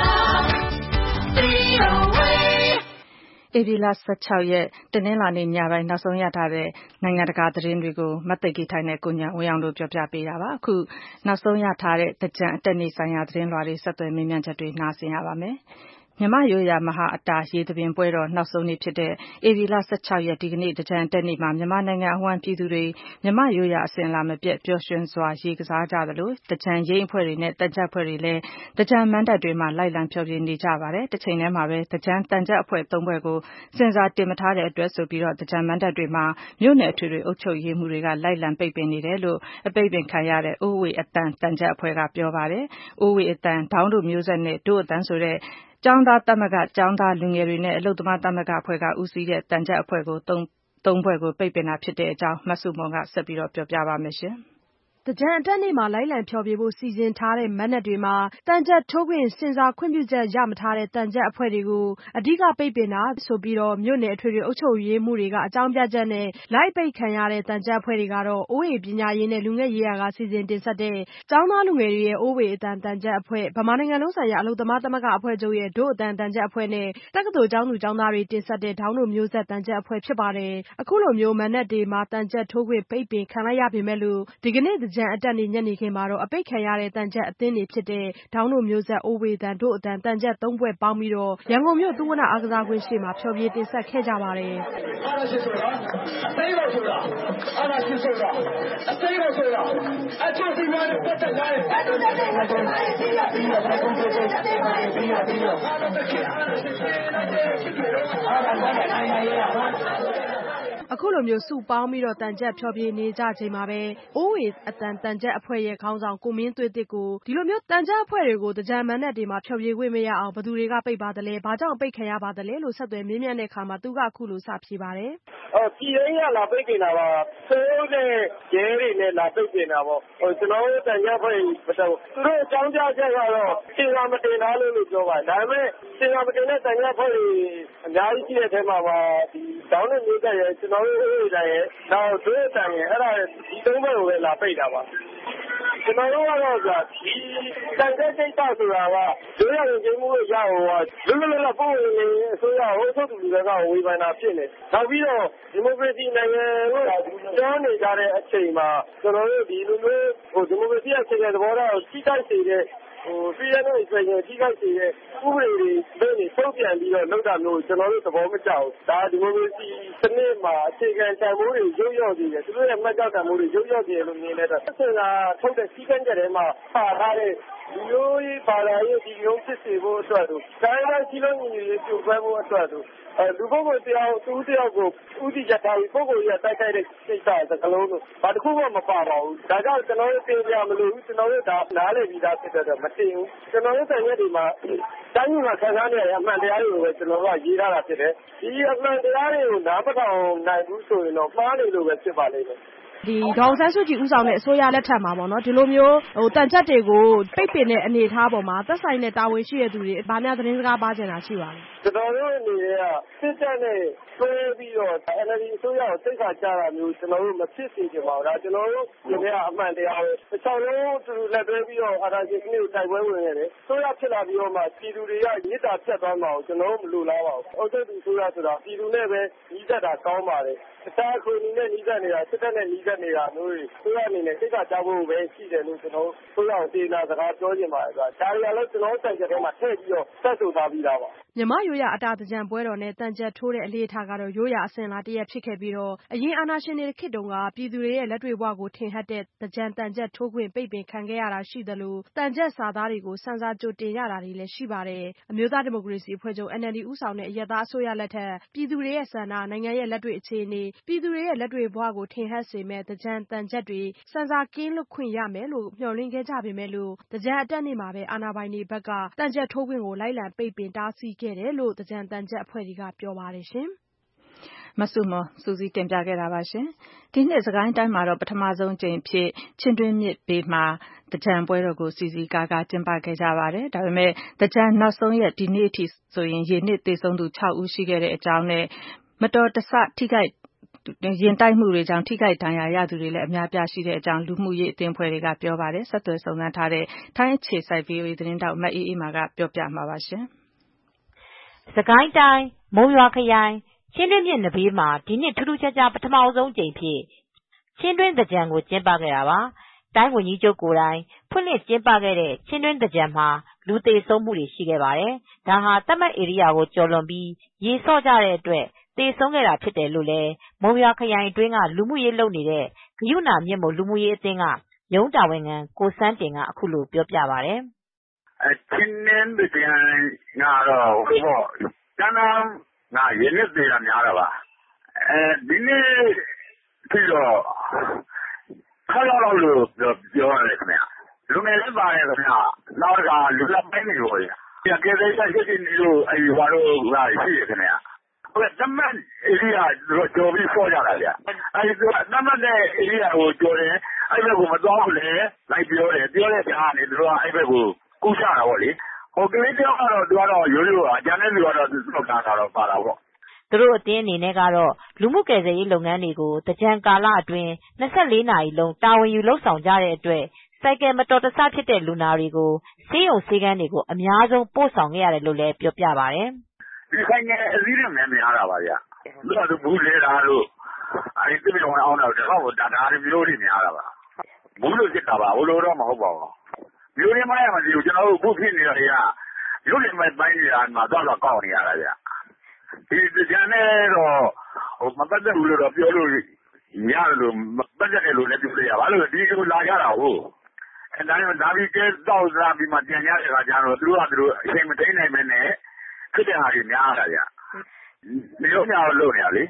VOAဧပြီလ16ရက်တနင်္လာနေ့ညပိုင်းနောက်ဆုံးရထားတဲ့နိုင်ငံတကာသတင်းတွေကိုမသိဂီထိုင်နဲ့ကိုညာဝင်းအောင်တို့ပြောပြပေးတာပါအခုနောက်ဆုံးရထားတဲ့တကြံအတက်နေ့ဆိုင်ရာသတင်းလွှာတွေဆက်သွယ်မေးမြန်းချက်တွေနားဆင်ရပါမယ်မြန်မာရိုးရာမဟာအတာရေသဘင်ပွဲတော်နောက်ဆုံးနေ့ဖြစ်တဲ့ဧပြီလ16ရက်ဒီကနေ့တကြံတက်နေ့မှာမြန်မာနိုင်ငံအဝှမ်းပြည်သူတွေမြန်မာရိုးရာအစဉ်အလာမပြတ်ပျော်ရွှင်စွာရေကစားကြသလိုတကြံရိပ်အဖွဲ့တွေနဲ့တကြံအဖွဲ့တွေလည်းတကြံမန်းတပ်တွေမှာလိုက်လံဖျော်ဖြေနေကြပါတယ်တစ်ချိန်တည်းမှာပဲတကြံတန်ကြပ်အဖွဲ့3ဖွဲ့ကိုစင်စာတင်မထားတဲ့အတွက်ဆိုပြီးတော့တကြံမန်းတပ်တွေမှာမြို့နယ်အထွေထွေအုပ်ချုပ်ရေးမှုတွေကလိုက်လံပိတ်ပင်နေတယ်လို့အပိတ်ပင်ခံရတဲ့အိုးဝေအတန်တန်ကြပ်အဖွဲ့ကပြောပါတယ်အိုးဝေအတန်ဒေါင်းတို့မျိုးဆက်နဲ့တို့အတန်ဆိုတဲ့ကျောင်းသားသမဂ္ဂကျောင်းသားလူငယ်တွေနဲ့အလုပ်သမားသမဂ္ဂအဖွဲ့ကဦးစီးတဲ့တန်ကြပ်အဖွဲ့ကို3ဖွဲ့ကိုပိတ်ပင်တာဖြစ်တဲ့အကြောင်းမဆုမွန်ကဆက်ပြီးတော့ပြောပြပါမယ်ရှင်တကြံအတက်နေ့မှာလိုက်လံဖျော်ဖြေဖို့စီစဉ်ထားတဲ့မက်နက်တွေမှာတန်ကြပ်ထိုးခွင့်စင်စာခွင့်ပြုချက်ရမထားတဲ့တန်ကြပ်အဖွဲ့တွေကိုအဓိကပိတ်ပင်တာဆိုပြီးတော့မြို့နယ်အထွေထွေအုပ်ချုပ်ရေးမှုတွေကအကြောင်းပြချက်နဲ့လိုက်ပိတ်ခံရတဲ့တန်ကြပ်အဖွဲ့တွေကတော့အိုးဝေပညာရေးနဲ့လူငယ်ရေးရာကစီစဉ်တင်ဆက်တဲ့ကျောင်းသားလူငယ်တွေရဲ့အိုးဝေအတန်တန်ကြပ်အဖွဲ့ဗမာနိုင်ငံလုံးဆိုင်ရာအလုပ်သမားသမဂ္ဂအဖွဲ့ချုပ်ရဲ့တို့အတန်တန်ကြပ်အဖွဲ့နဲ့တက္ကသိုလ်ကျောင်းသူကျောင်းသားတွေတင်ဆက်တဲ့ဒေါင်းတို့မျိုးဆက်တန်ကြပ်အဖွဲ့ဖြစ်ပါတယ်အခုလိုမျိုးမက်နက်တွေမှာတန်ကြပ်ထိုးခွင့်ပိတ်ပင်ခံလိုက်ရပေမဲ့လို့ဒီကနေ့တကြံအတက်နေ့ညနေခင်းမှာတော့အပိတ်ခံရတဲ့တန်ကြပ်အသင်းတွေဖြစ်တဲ့ဒေါင်းတို့မျိုးဆက်အိုးဝေတန်တို့အတန်တန်ကြပ်3ဖွဲ့ပေါင်းပြီးတော့ရန်ကုန်မြို့သုဝဏအားကစားကွင်းရှေ့မှာဖျော်ဖြေတင်ဆက်ခဲ့ကြပါတယ်အာဏာရှင်ဆိုတာအသိတော်ဆိုတာအာဏာရှင်ဆိုတာအသိတော်ဆိုတာအချို့ဒီမှာပတ်သက်လာတဲ့အဲ့ဒါနဲ့ပြီးတော့အာဏာရှင်ဖြစ်တယ်အာဏာရှင်ဖြစ်တယ်အာဏာရှင်နိုင်ငံရေးပါအခုလိုမျိုးစုပေါင်းပြီးတော့တန်ကြပ်ဖျော်ဖြေနေကြချိန်မှာပဲအိုးဝေအတန်တန်ကြပ်အဖွဲ့ရဲ့ခေါင်းဆောင်ကိုမင်းသွေးသစ်ကိုဒီလိုမျိုးတန်ကြပ်အဖွဲ့တွေကိုတကြံမန်းနဲ့ဒီမှာဖျော်ဖြေခွင့်မရအောင်ဘယ်သူတွေကပိတ်ပါသလဲဘာကြောင့်ပိတ်ခံရပါသလဲလို့ဆက်သွယ်မေးမြန်းတဲ့အခါမှာသူကအခုလိုစဖြေပါတယ်ပြည်ရင်းကလာပိတ်နေတာပါဆိုးတဲ့ရဲတွေနဲ့လာပိတ်နေတာပေါ့ကျွန်တော်တို့တန်ကြပ်ဖွဲ့မတော်သူတို့အကြောင်းကြားချက်ကတော့စင်ကမတင်သားလို့ပြောပါတယ်ဒါပေမဲ့စင်ကမတင်တဲ့တန်ကြပ်ဖွဲ့တွေအများကြီးရှိတဲ့အထဲမှာပါဒီတောင်းတဲ့မျိုးတက်ရဲ့ကျွန်တော်တို့ဥပဒေတိုင်းရဲ့နောက်ဒွေတန်ရဲ့အဲ့ဒါဒီသုံးဘက်ကိုပဲလာပိတ်တာပါကျွန်တော်တို့ကတော့ဒီတန်တဲ့ကိစ္စဆိုတာကဒွေရရင်ကျင်းမှုလို့ရအောင်လွတ်လပ်ပို့ဝင်နေအစိုးရဟိုထုတ်သူတွေကဝေဖန်တာဖြစ်နေနောက်ပြီးတော့ဒီမိုကရေစီနိုင်ငံလို့ပြောနေကြတဲ့အချိန်မှာကျွန်တော်တို့ဒီလိုမျိုးဒီမိုကရေစီရဲ့အခြေခံသဘောထားကိုထိခိုက်စေတဲ့freedom of expression ထိခိုက်စေတဲ့ဥပဒေတွေလုပ်နေပုံပြန်ပြီးတော့လုပ်တာမျိုးကျွန်တော်တို့သဘောမကျဘူးဒါဒီမိုကရေစီစနစ်မှာအခြေခံတန်ဖိုးတွေရုပ်ရော့နေတယ်သူတို့ရဲ့မှတ်ကြောက်တန်ဖိုးတွေရုပ်ရော့နေတယ်လို့မြင်တဲ့အတွက်ဆက်စင်ကထုတ်တဲ့စီးကမ်းချက်တွေမှာပါထားတဲ့ဒီလိုဘာသာရေးဒီလိုဖြစ်စေဖို့အတွက်တို့တိုင်းတိုင်းစီလုံးညီညီပြုတ်ပွဲဖို့အတွက်တို့လူပုဂ္ဂိုလ်တရားသူတယောက်ကိုဥတီချက်ထားပြီးပုဂ္ဂိုလ်ကြီးတိုက်ခိုက်တဲ့စိတ်ဓာတ်စကလုံးတို့ဘာတစ်ခုမှမပါပါဘူးဒါကြောင့်ကျွန်တော်တို့တင်ပြမလို့ကျွန်တော်တို့ဒါနားလည်ပြီးသားဖြစ်တဲ့မတင်ဘူးကျွန်တော်တို့တန်ရက်တွေမှာတိုင်းပြည်မှာခံစားနေရတဲ့အမှန်တရားတွေကိုပဲကျွန်တော်တို့ကရေးထားတာဖြစ်တယ်ဒီအမှန်တရားတွေကိုနားမထောင်နိုင်ဘူးဆိုရင်တော့မှားနေလို့ပဲဖြစ်ပါလိမ့်မယ်ဒီဒေါ်ဆန်းစုကြည်ဦးဆောင်တဲ့အစိုးရလက်ထက်မှာပေါ့နော်ဒီလိုမျိုးတန်ကြပ်တွေကိုပိတ်ပင်တဲ့အနေအထားပေါ်မှာသက်ဆိုင်တဲ့တာဝန်ရှိတဲ့သူတွေဘာများသတင်းစကားပါချင်တာရှိပါလဲကျွန်တော်တို့အနေနဲ့ကစစ်တပ်နဲ့ဆွဲပြီးတော့ NLD အစိုးရကိုစိတ်ခါကြတာမျိုးကျွန်တော်တို့မဖြစ်စေချင်ပါဘူးဒါကျွန်တော်တို့ဒီကအမှန်တရားပဲအချောင်းလုံးသူလက်တွဲပြီးတော့အာဏာရှင်စနစ်ကိုတိုက်ပွဲဝင်ရတယ်ဆိုရဖြစ်လာပြီးတော့မှပြည်သူတွေကရစ်တာဖြတ်သွားမှာကိုကျွန်တော်တို့မလိုလားပါဘူးအုပ်ချုပ်သူဆိုရဆိုတာပြည်သူနဲ့ပဲညီးသက်တာကောင်းပါတယ်တခြားကိုယ်နဲ့ညီးသက်နေတာစစ်တပ်နဲ့ညီးသက်နေတာမျိုးတွေဆိုရအနေနဲ့စိတ်ခါကြဖို့ပဲရှိတယ်လို့ကျွန်တော်တို့ဆိုရအောင်တေးနာစကားပြောချင်ပါတယ်ဒါတွေကလည်းကျွန်တော်တိုင်ချက်ထဲမှာထည့်ပြီးတော့ဆက်ဆိုထားပြီးသားပါမြန်မာရိုးရာအတာသင်္ကြန်ပွဲတော်နဲ့တန်ကြပ်ထိုးတဲ့အလေးထားကတော့ရိုးရာအစဉ်အလာတရက်ဖြစ်ခဲ့ပြီးတော့အရင်အာဏာရှင်တွေခေတ်တုန်းကပြည်သူတွေရဲ့လက်တွေ့ဘဝကိုထင်ဟပ်တဲ့သင်္ကြန်တန်ကြပ်ထိုးခွင့်ပိတ်ပင်ခံခဲ့ရတာရှိသလိုတန်ကြပ်စာသားတွေကိုစံစာကြိုတင်ရတာတွေလည်းရှိပါတယ်အမျိုးသားဒီမိုကရေစီအဖွဲ့ချုပ် NLD ဦးဆောင်တဲ့အရပ်သားအစိုးရလက်ထက်ပြည်သူတွေရဲ့ဆန္ဒနိုင်ငံရဲ့လက်တွေ့အခြေအနေပြည်သူတွေရဲ့လက်တွေ့ဘဝကိုထင်ဟပ်စေမဲ့သင်္ကြန်တန်ကြပ်တွေစံစာကင်းလွတ်ခွင့်ရမယ်လို့မျှော်လင့်ခဲ့ကြပေမဲ့လို့သင်္ကြန်အတက်နေ့မှာပဲအာဏာပိုင်တွေဘက်ကတန်ကြပ်ထိုးခွင့်ကိုလိုက်လံပိတ်ပင်တားဆီးခဲ့တယ်လို့သင်္ကြန်တန်ကြပ်အဖွဲ့တွေကပြောပါတယ်ရှင်မဆုမစူးစီးတင်ပြခဲ့တာပါရှင်ဒီနှစ်စကိုင်းတိုင်းမှာတော့ပထမဆုံးကြိမ်ဖြစ်ချင်းတွင်းမြစ်ဘေးမှာသင်္ကြန်ပွဲတော်ကိုစီစီကားကားကျင်းပခဲ့ကြပါတယ်ဒါပေမဲ့သင်္ကြန်နောက်ဆုံးရက်ဒီနေ့အထိဆိုရင်ရေနစ်သေဆုံးသူ6ဦးရှိခဲ့တဲ့အကြောင်းနဲ့မတော်တဆထိခိုက်ရင်တိုက်မှုတွေကြောင့်ထိခိုက်ဒဏ်ရာရသူတွေလည်းအများပြားရှိတဲ့အကြောင်းလူမှုရေးအသင်းအဖွဲ့တွေကပြောပါတယ်ဆက်သွယ်စုံစမ်းထားတဲ့ထိုင်းအခြေစိုက် VOA သတင်းတောက်မအေးအေးမာကပြောပြမှာပါရှင်စကိုင်းတိုင်းမုံရွာခရိုင်ချင်းတွင်းမြစ်နဘေးမှာဒီနှစ်ထူးထူးခြားခြားပထမဆုံးကြိမ်ဖြစ်ချင်းတွင်းသင်္ကြန်ကိုကျင်းပခဲ့တာပါတိုင်းဝန်ကြီးချုပ်ကိုယ်တိုင်ဖွင့်လှစ်ကျင်းပခဲ့တဲ့ချင်းတွင်းသင်္ကြန်မှာလူသေဆုံးမှုတွေရှိခဲ့ပါတယ်ဒါဟာသတ်မှတ်ဧရိယာကိုကျော်လွန်ပြီးရေဆော့ကြတဲ့အတွက်သေဆုံးခဲ့တာဖြစ်တယ်လို့လည်းမုံရွာခရိုင်အတွင်းကလူမှုရေးလုပ်နေတဲ့ဂယုဏမြင့်မို့လူမှုရေးအသင်းကရုံးတာဝန်ခံကိုစန်းတင်ကအခုလိုပြောပြပါတယ်ချင်းတွင်းသင်္ကြန်ကတော့ကျန်းသာရေနစ်သေးတာများတော့ပါဒီနေ့ပြီးတော့6လောက်လို့ပြောရတယ်ခင်ဗျလူငယ်လည်းပါတယ်ခင်ဗျနောက်တခါလူလက်ပိုင်းတွေပေါ့ဗျာကဲတဲ့ဆက်ရှိနေလို့ဘာလို့ရှိရခင်ဗျသမတ်ဧရိယာတို့ကြော်ပြီးဆော့ကြတာဗျသူကသမတ်တဲ့ဧရိယာကိုကြော်တယ်အဲ့ဘက်ကိုမသွားဘူးလေလိုက်ပြောတဲ့ကြားကနေသူကအဲ့ဘက်ကိုကူးချတာပေါ့လေကလေးတယောက်ကတော့သူကတော့ရိုးရိုးအကြမ်းတဲ့လူကတော့သူ့လောက်တာတော့ပါတာပေါ့သူတို့အတင်းအနေနဲ့ကတော့လူမှုကယ်ဆယ်ရေးလုပ်ငန်းတွေကိုတကြံကာလအတွင်း24နာရီလုံးတာဝန်ယူလုပ်ဆောင်ကြတဲ့အတွက်စိုက်ကယ်မတော်တဆဖြစ်တဲ့လူနာတွေကိုဆေးရုံဆေးခန်းတွေကိုအများဆုံးပို့ဆောင်ခဲ့ရတယ်လို့လည်းပြောပြပါတယ်ဒီဆိုင်ကအစည်းတွေများတာပါဗျသူကဘူးလဲတာတို့တိပြဝင်အောင်တော့ဒါတွေမျိုးတွေများတာပါဘူးလို့ဖြစ်တာပါဘလို့တော့မဟုတ်ပါဘူးမျိုးရင်းမရမသိဘူးကျွန်တော်တို့ခုဖြစ်နေတာတွေကရုပ်ရည်မဲ့ပိုင်းနေတာမှာတော့ကောက်နေရတာဗျဒီကြံနဲ့တော့မပတ်သက်ဘူးလို့တော့ပြောလို့ရတယ်လို့ပတ်သက်တယ်လို့လည်းပြောလို့ရပါလို့ဒီလိုလာကြတာဟုတ်အဲဒါပြီးကဲတော့စားပြီးမှပြန်ရတဲ့အခါကျတော့သူတို့အချိန်မသိနိုင်မနဲ့ဖြစ်တဲ့ဟာတွေများတာဗျမျိုးများလို့နေရလေ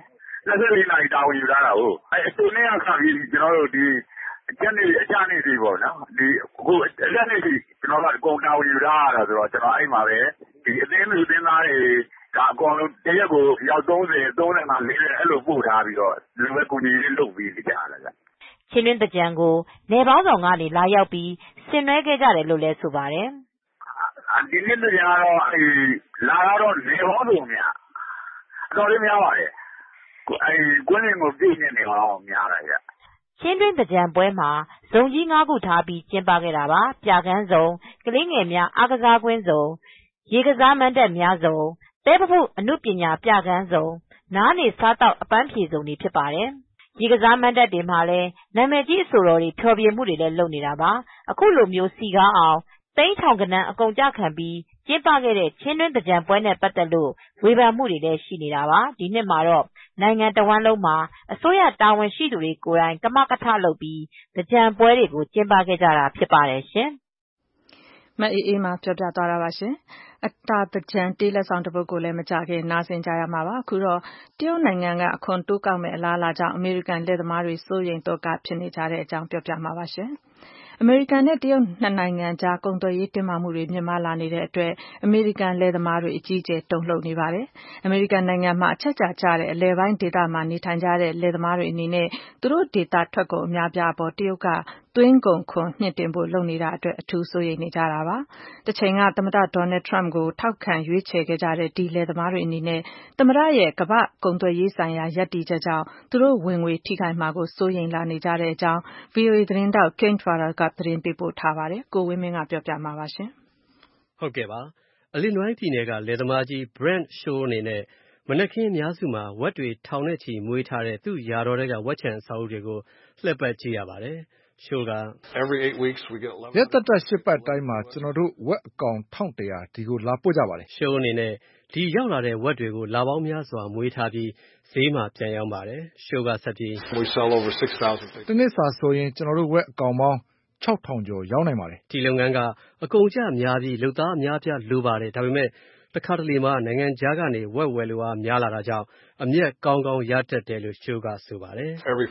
24 နာရီတာဝန်ယူထားတာဟုတ်အစိုးရကခါပြီးကျွန်တော်တို့ဒီအကြနေစီပေါ့နော်ဒီအခုအကြနေစီကျွန်တော်ကကုန်တာဝန်ယူထားရတာဆိုတော့ကျွန်တော်အဲ့မှာပဲဒီအသင်းလူအသင်းသားတွေကအကောင်လုံးတရက်ကိုရောက်30 35 40အဲ့လိုပို့ထားပြီးတော့လူပဲကူညီရေးလုပ်ပြီးကြရတယ်ဗျချင်းတွင်းသကြံကိုနယ်ပေါင်းဆောင်ကနေလာရောက်ပြီးဆင်နွှဲခဲ့ကြတယ်လို့လည်းဆိုပါတယ်ဒီနေ့တကြံကတော့လာတော့နယ်ပေါင်းဆောင်များအတော်လေးများပါတယ်ကွင်းလင်းကိုပြည့်နေနေအောင်များတယ်ဗျချင်းတွင်းသကြံပွဲမှာဇုံကြီး9ခုထားပြီးကျင်းပခဲ့တာပါပြကန်းစုံကလေးငယ်များအားကစားကွင်းစုံရေကစားမဏ္ဍပ်များစုံတဲပဖို့အမှုပညာပြကန်းစုံနားနေစားတောက်အပန်းဖြေစုံတွေဖြစ်ပါတယ်ရေကစားမဏ္ဍပ်တွေမှာလည်းနာမည်ကြီးအဆိုတော်တွေဖျော်ဖြေမှုတွေလည်းလုပ်နေတာပါအခုလိုမျိုးစီကားအောင်သိန်းထောင်ကနန်းအကုန်ကြခံပြီးကျင်းပခဲ့တဲ့ချင်းတွင်းသကြံပွဲနဲ့ပတ်သက်လို့ဝေဖန်မှုတွေလည်းရှိနေတာပါဒီနှစ်မှာတော့နိုင်ငံတဝန်းလုံးမှာအစိုးရတာဝန်ရှိသူတွေကိုယ်တိုင်ကမကထလုပ်ပြီးသကြံပွဲတွေကိုကျင်းပခဲ့ကြတာဖြစ်ပါတယ်ရှင်မအေးမာပြောပြသွားတာပါရှင်အတာသကြံတေးလက်ဆောင်တစ်ပုဒ်ကိုလည်းမကြခင်နားဆင်ကြရမှာပါအခုတော့တရုတ်နိုင်ငံကအခွန်တိုးကောက်မဲ့အလားအလာကြောင့်အမေရိကန်လက်သမားတွေစိုးရိမ်တော့ကဖြစ်နေကြတဲ့အကြောင်းပြောပြမှာပါရှင်အမေရိကန်နဲ့တရုတ်နှစ်နိုင်ငံကြားကုန်သွယ်ရေးတင်းမာမှုတွေမြင့်မားလာနေတဲ့အတွက်အမေရိကန်လယ်သမားတွေအကြီးအကျယ်တုန်လှုပ်နေပါတယ်။အမေရိကန်နိုင်ငံမှာအချက်ကျတဲ့အလယ်ပိုင်းဒေသမှာနေထိုင်ကြတဲ့လယ်သမားတွေအနေနဲ့သူတို့ဒေသထွက်ကုန်အများပြားပေါ်တရုတ်ကသွင်းကုန်ခွန်မြင့်တင်ဖို့လုပ်နေတာအတွက်အထူးစိုးရိမ်နေကြတာပါ။တစ်ချိန်ကသမ္မတဒေါ်နယ်ထရမ့်ကိုထောက်ခံရွေးချယ်ခဲ့ကြတဲ့ဒီလယ်သမားတွေအနေနဲ့သမ္မတရဲ့ကမ္ဘာ့ကုန်သွယ်ရေးဆိုင်ရာရပ်တည်ချက်ကြောင့်သူတို့ဝင်ငွေထိခိုက်မှာကိုစိုးရိမ်လာနေကြတဲ့အကြောင်း VOA သတင်းတောက် Kane Farrell ကသတင်းပေးပို့ထားပါတယ်။ကိုဝင်းမင်းကပြောပြမှာပါရှင်။ဟုတ်ကဲ့ပါ။အလီနွိုင်းပြည်နယ်ကလယ်သမားကြီး Brent Shaw အနေနဲ့မနက်ခင်းအများစုမှာဝက်တွေထောင်နဲ့ချီမွေးထားတဲ့သူ့ယာတော်တွေကဝက်ခြံအစာအုပ်တွေကိုလှည့်ပတ်ကြည့်ရပါတယ်။ Shaw ကရက်သက်သက်8ပတ်တိုင်းမှာကျွန်တော်တို့ဝက်အကောင်1100ဒီကိုလာပို့ကြပါတယ်။ Shaw အနေနဲ့ဒီရောက်လာတဲ့ဝက်တွေကိုလာပေါင်းများစွာမွေးထားပြီးဈေးမှာပြန်ရောင်းပါတယ်။ Shaw ကဆက်ပြီးတနေ့စာဆိုရင်ကျွန်တော်တို့ဝက်အကောင်ပေါင်း6000ကျော်ရောင်းနိုင်ပါတယ်ဒီလုပ်ငန်းကအကုန်ကျများပြီးလုပ်သားအများပြလိုပါတယ်ဒါပေမဲ့တခါတလေမှာနိုင်ငံခြားကနေဝက်ဝယ်လိုအားများလာတာကြောင့်အမျက်ကောင်းကောင်းရတတ်တယ်လို့ရှိုးကဆိုပါတယ်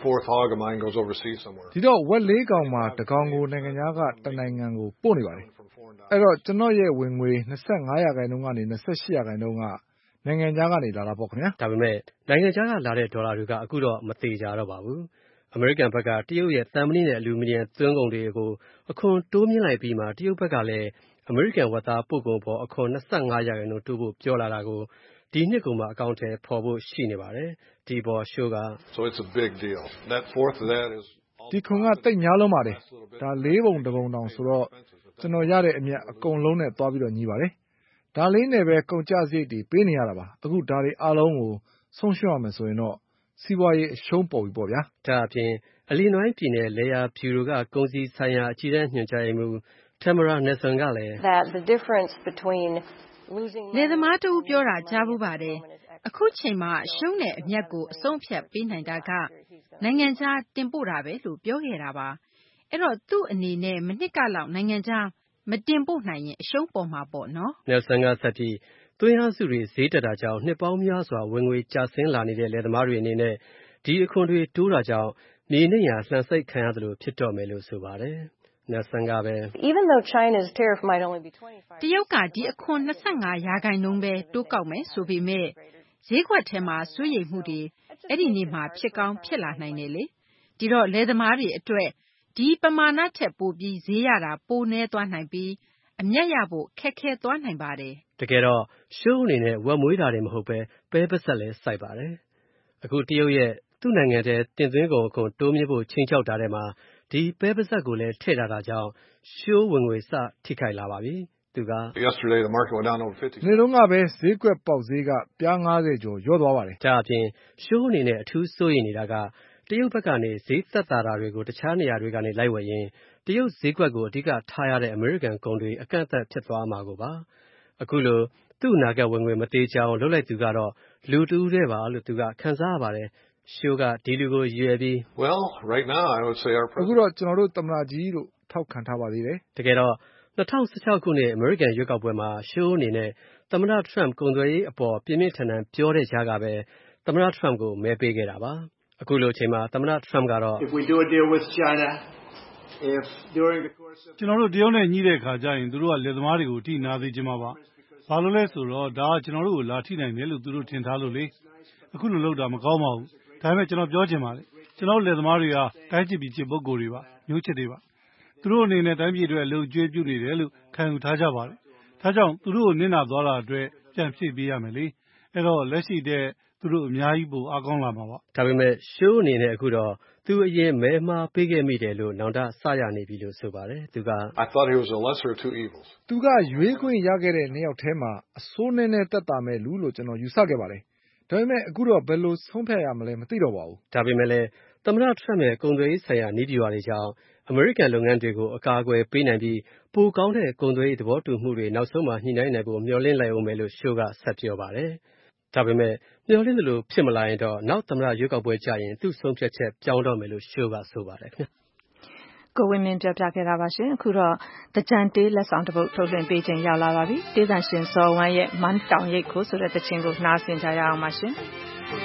ဒီတော့ဝက်4ကောင်မှာတစ်ကောင်ကိုနိုင်ငံခြားကတနိုင်ငံကိုပို့နေပါတယ်အဲ့တော့ကျွန်တော်ရဲ့ဝင်ငွေ25%ကနေ28%ကနိုင်ငံခြားကနေလာတာပေါ့ခင်ဗျာဒါပေမဲ့နိုင်ငံခြားကလာတဲ့ဒေါ်လာတွေကအခုတော့မသေးကြတော့ပါဘူးအမေရိကန်ဘက်ကတရုတ်ရဲ့သံမဏိနဲ့အလူမီနီယံသွင်းကုန်တွေကိုအခွန်တိုးမြင့်လိုက်ပြီးမှတရုတ်ဘက်ကလည်းအမေရိကန်ဝက်သားပို့ကုန်ပေါ်အခွန်25%တိုးဖို့ပြောလာတာကိုဒီနှစ်ကုန်မှာအကောင့်ထဲပေါ်ဖို့ရှိနေပါတယ်ဒီပေါ် Show ကဒီခွန်ကတိတ်များလုံးပါတယ်ဒါ4ပုံတစ်ပုံတောင်ဆိုတော့ကျွန်တော်ရတဲ့အမြတ်အကုန်လုံးနဲ့သွားပြီးတော့ညီးပါတယ်ဒါလေးနဲ့ပဲကုန်ကျစရိတ်တွေပေးနေရတာပါအခုဒါတွေအားလုံးကိုဆုံးရှုံးရမယ်ဆိုရင်တော့စီးပွားရေးအရှုံးပေါ်ပြီပေါ့ဗျာဒါအပြင်အလီနွိုင်းပြည်နယ်လေယာဖြူရိုကကုန်စည်ဆိုင်ရာအကြီးတန်းညွှန်ကြားရေးမှူး Tamara Nelson ကလည်းလယ်သမားတို့ပြောတာကြားဘူးပါတယ်အခုချိန်မှာရှုံးတဲ့အမြတ်ကိုအဆုံးဖြတ်ပေးနိုင်တာကနိုင်ငံခြားတင်ပို့တာပဲလို့ပြောခဲ့တာပါအဲ့တော့သူ့အနေနဲ့မနှစ်ကလောက်နိုင်ငံခြားမတင်ပို့နိုင်ရင်အရှုံးပေါ်မှာပေါ့နော် Nelson ကဆက်ပြီးသွင်းအားစုတွေဈေးတက်တာကြောင့်နှစ်ပေါင်းများစွာဝင်ငွေကျဆင်းလာနေတဲ့လယ်သမားတွေအနေနဲ့ဒီအခွန်တွေတိုးတာကြောင့်မြေနှိမ်ရာလှန်စိတ်ခံရသလိုဖြစ်တော့မယ်လို့ဆိုပါတယ်Nelson ကပဲတရုတ်ကဒီအခွန်25%ပဲတိုးကောက်မယ်ဆိုပေမဲ့ဈေးကွက်ထဲမှာစိုးရိမ်မှုတွေအဲ့ဒီနေ့မှာဖြစ်ကောင်းဖြစ်လာနိုင်တယ်လေဒီတော့လယ်သမားတွေအတွက်ဒီပမာဏထက်ပိုပြီးဈေးရတာပိုနေသွားနိုင်ပြီးအမြတ်ရဖို့ခက်ခဲသွားနိုင်ပါတယ်တကယ်တော့ Show အနေနဲ့ဝက်မွေးတာတွေမဟုတ်ပဲပဲပစက်လည်းစိုက်ပါတယ်အခုတရုတ်ရဲ့သူ့နိုင်ငံထဲတင်သွင်းကုန်အခွန်တိုးမြင့်ဖို့ချိန်ချောက်တာထဲမှာဒီပဲပစက်ကိုလည်းထည့်ထားတာကြောင့် Show ဝင်ငွေစထိခိုက်လာပါပြီသူကနေ့တုန်းကပဲဈေးကွက်ပေါက်ဈေးကပြား90ကျော်ရော့သွားပါတယ်ဒါအပြင် Show အနေနဲ့အထူးစိုးရိမ်နေတာကတရုတ်ဘက်ကနေဈေးသက်သာတာတွေကိုတခြားနေရာတွေကနေလိုက်ဝယ်ရင်တရုတ်ဈေးကွက်ကိုအဓိကထားရတဲ့အမေရိကန်ကုန်တွေအကန့်အသတ်ဖြစ်သွားမှာကိုပါအခုလိုသူ့အနာဂတ်ဝင်ငွေမသေးချောင်းလုပ်လိုက်သူကတော့လူတူးတဲ့ပါလို့သူကခံစားရပါတယ်Show ကဒီလူကိုရွယ်ပြီးအခုတော့ကျွန်တော်တို့သမ္မတကြီးတို့ထောက်ခံထားပါသေးတယ်တကယ်တော့2016ခုနှစ်အမေရိကန်ရွေးကောက်ပွဲမှာ Show အနေနဲ့သမ္မတ Trump ကုန်သွယ်ရေးအပေါ်ပြင်းပြင်းထန်ထန်ပြောတဲ့ကြားကပဲသမ္မတ Trump ကိုမဲပေးခဲ့တာပါ။ အခုလိုအချိန်မှာသမ္မတ Trump ကတော့ကျွန်တော်တို့တရုတ်နဲ့ညှိတဲ့အခါကျရင်သူတို့ကလယ်သမားတွေကိုအထိနာစေချင်မှာပါ။ဘာလို့လဲဆိုတော့ဒါကကျွန်တော်တို့ကိုလာထိနိုင်တယ်လို့သူတို့ထင်ထားလို့လေ။အခုလိုလုပ်တာမကောင်းပါဘူး။ဒါပေမဲ့ကျွန်တော်ပြောချင်ပါတယ်။ကျွန်တော်လယ်သမားတွေကတိုင်းချစ်ပြီးချစ်ပုဂ္ဂိုလ်တွေပါ။မျိုးချစ်တွေပါ။သူတို့အနေနဲ့တိုင်းပြည်အတွက်အလုပ်ကျွေးပြုနေတယ်လို့ခံယူထားကြပါတယ်။ဒါကြောင့်သူတို့ကိုနစ်နာသွားတာအတွက်ပြန်ဖြည့်ပေးရမယ်လေ။အဲ့တော့လက်ရှိတဲ့သူတို့အများကြီးပိုအားကောင်းလာမှာပါ။ဒါပေမဲ့ရှိုးအနေနဲ့အခုတော့သူအရင်မဲမှားပေးခဲ့မိတယ်လို့နောင်တဆရနေပြီလို့ဆိုပါတယ်။သူကရွေးခွင့်ရခဲ့တဲ့နှစ်ယောက်ထဲမှာအဆိုးနည်းနည်းသက်သာမဲ့လူလို့ကျွန်တော်ယူဆခဲ့ပါတယ်။ဒါပေမဲ့အခုတော့ဘယ်လိုဆုံးဖြတ်ရမလဲမသိတော့ပါဘူး။ဒါပေမဲ့လည်းသမ္မတ Trump ရဲ့ကုန်သွယ်ရေးဆိုင်ရာနည်းဗျူဟာတွေကြောင့်အမေရိကန်လုပ်ငန်းတွေကိုအကာအကွယ်ပေးနိုင်ပြီးပိုကောင်းတဲ့ကုန်သွယ်ရေးသဘောတူမှုတွေနောက်ဆုံးမှာညှိနှိုင်းနိုင်ဖို့မျှော်လင့်လိုက်အောင်မယ်လို့ရှိုးကဆက်ပြောပါတယ်။ဒါပေမဲ့မျှော်လင့်သလိုဖြစ်မလာရင်တော့နောက်သမ္မတရွေးကောက်ပွဲကျရင်သူ့ဆုံးဖြတ်ချက်ပြောင်းတော့မယ်လို့ရှိုးကဆိုပါတယ်ခင်ဗျ။ကိုဝင်းမင်းပြောပြခဲ့တာပါရှင်။အခုတော့သကြံတေးလက်ဆောင်တစ်ပုဒ်ထုတ်လွှင့်ပေးခြင်းရောက်လာပါပြီ။တေးသံရှင်ဇော်ဝမ်းရဲ့မန်းတောင်ရိပ်ခိုဆိုတဲ့သချင်းကိုနှားဆင်ကြရအောင်ပါရှင်။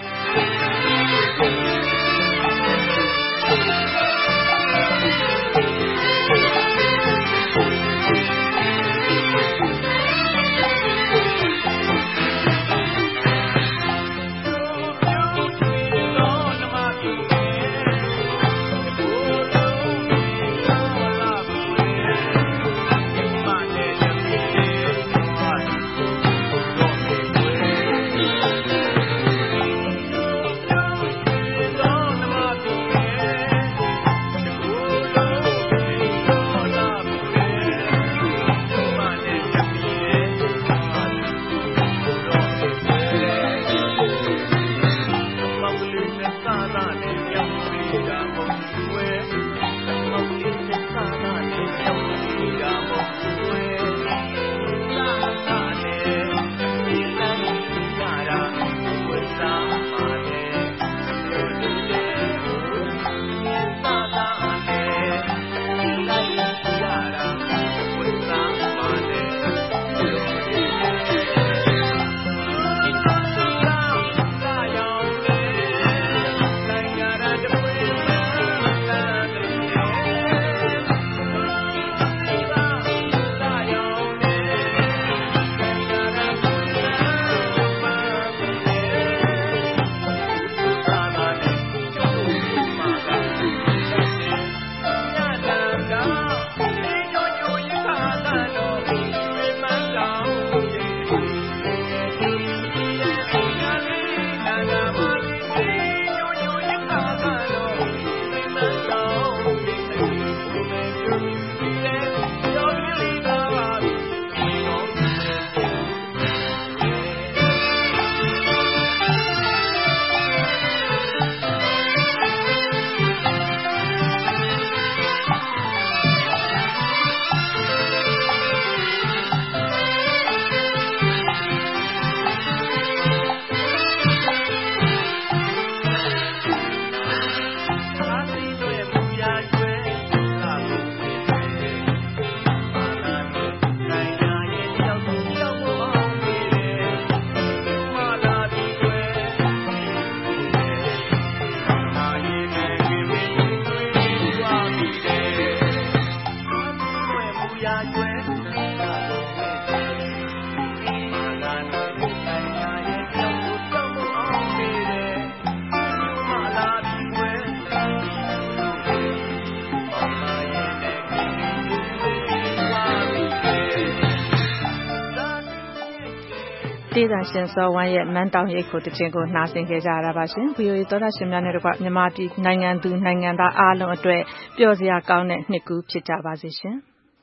တေးသံရှင်ဇော်ဝမ်းရဲ့မန်းတောင်ရိပ်ခိုသချင်းကိုနှားဆင်ခဲ့ကြရတာပါရှင်။ VOA သောတာရှင်များနဲ့တကွမြန်မာပြည်နိုင်ငံသူနိုင်ငံသားအားလုံးအတွက်ပျော်စရာကောင်းတဲ့နှစ်ကူးဖြစ်ကြပါစေရှင်။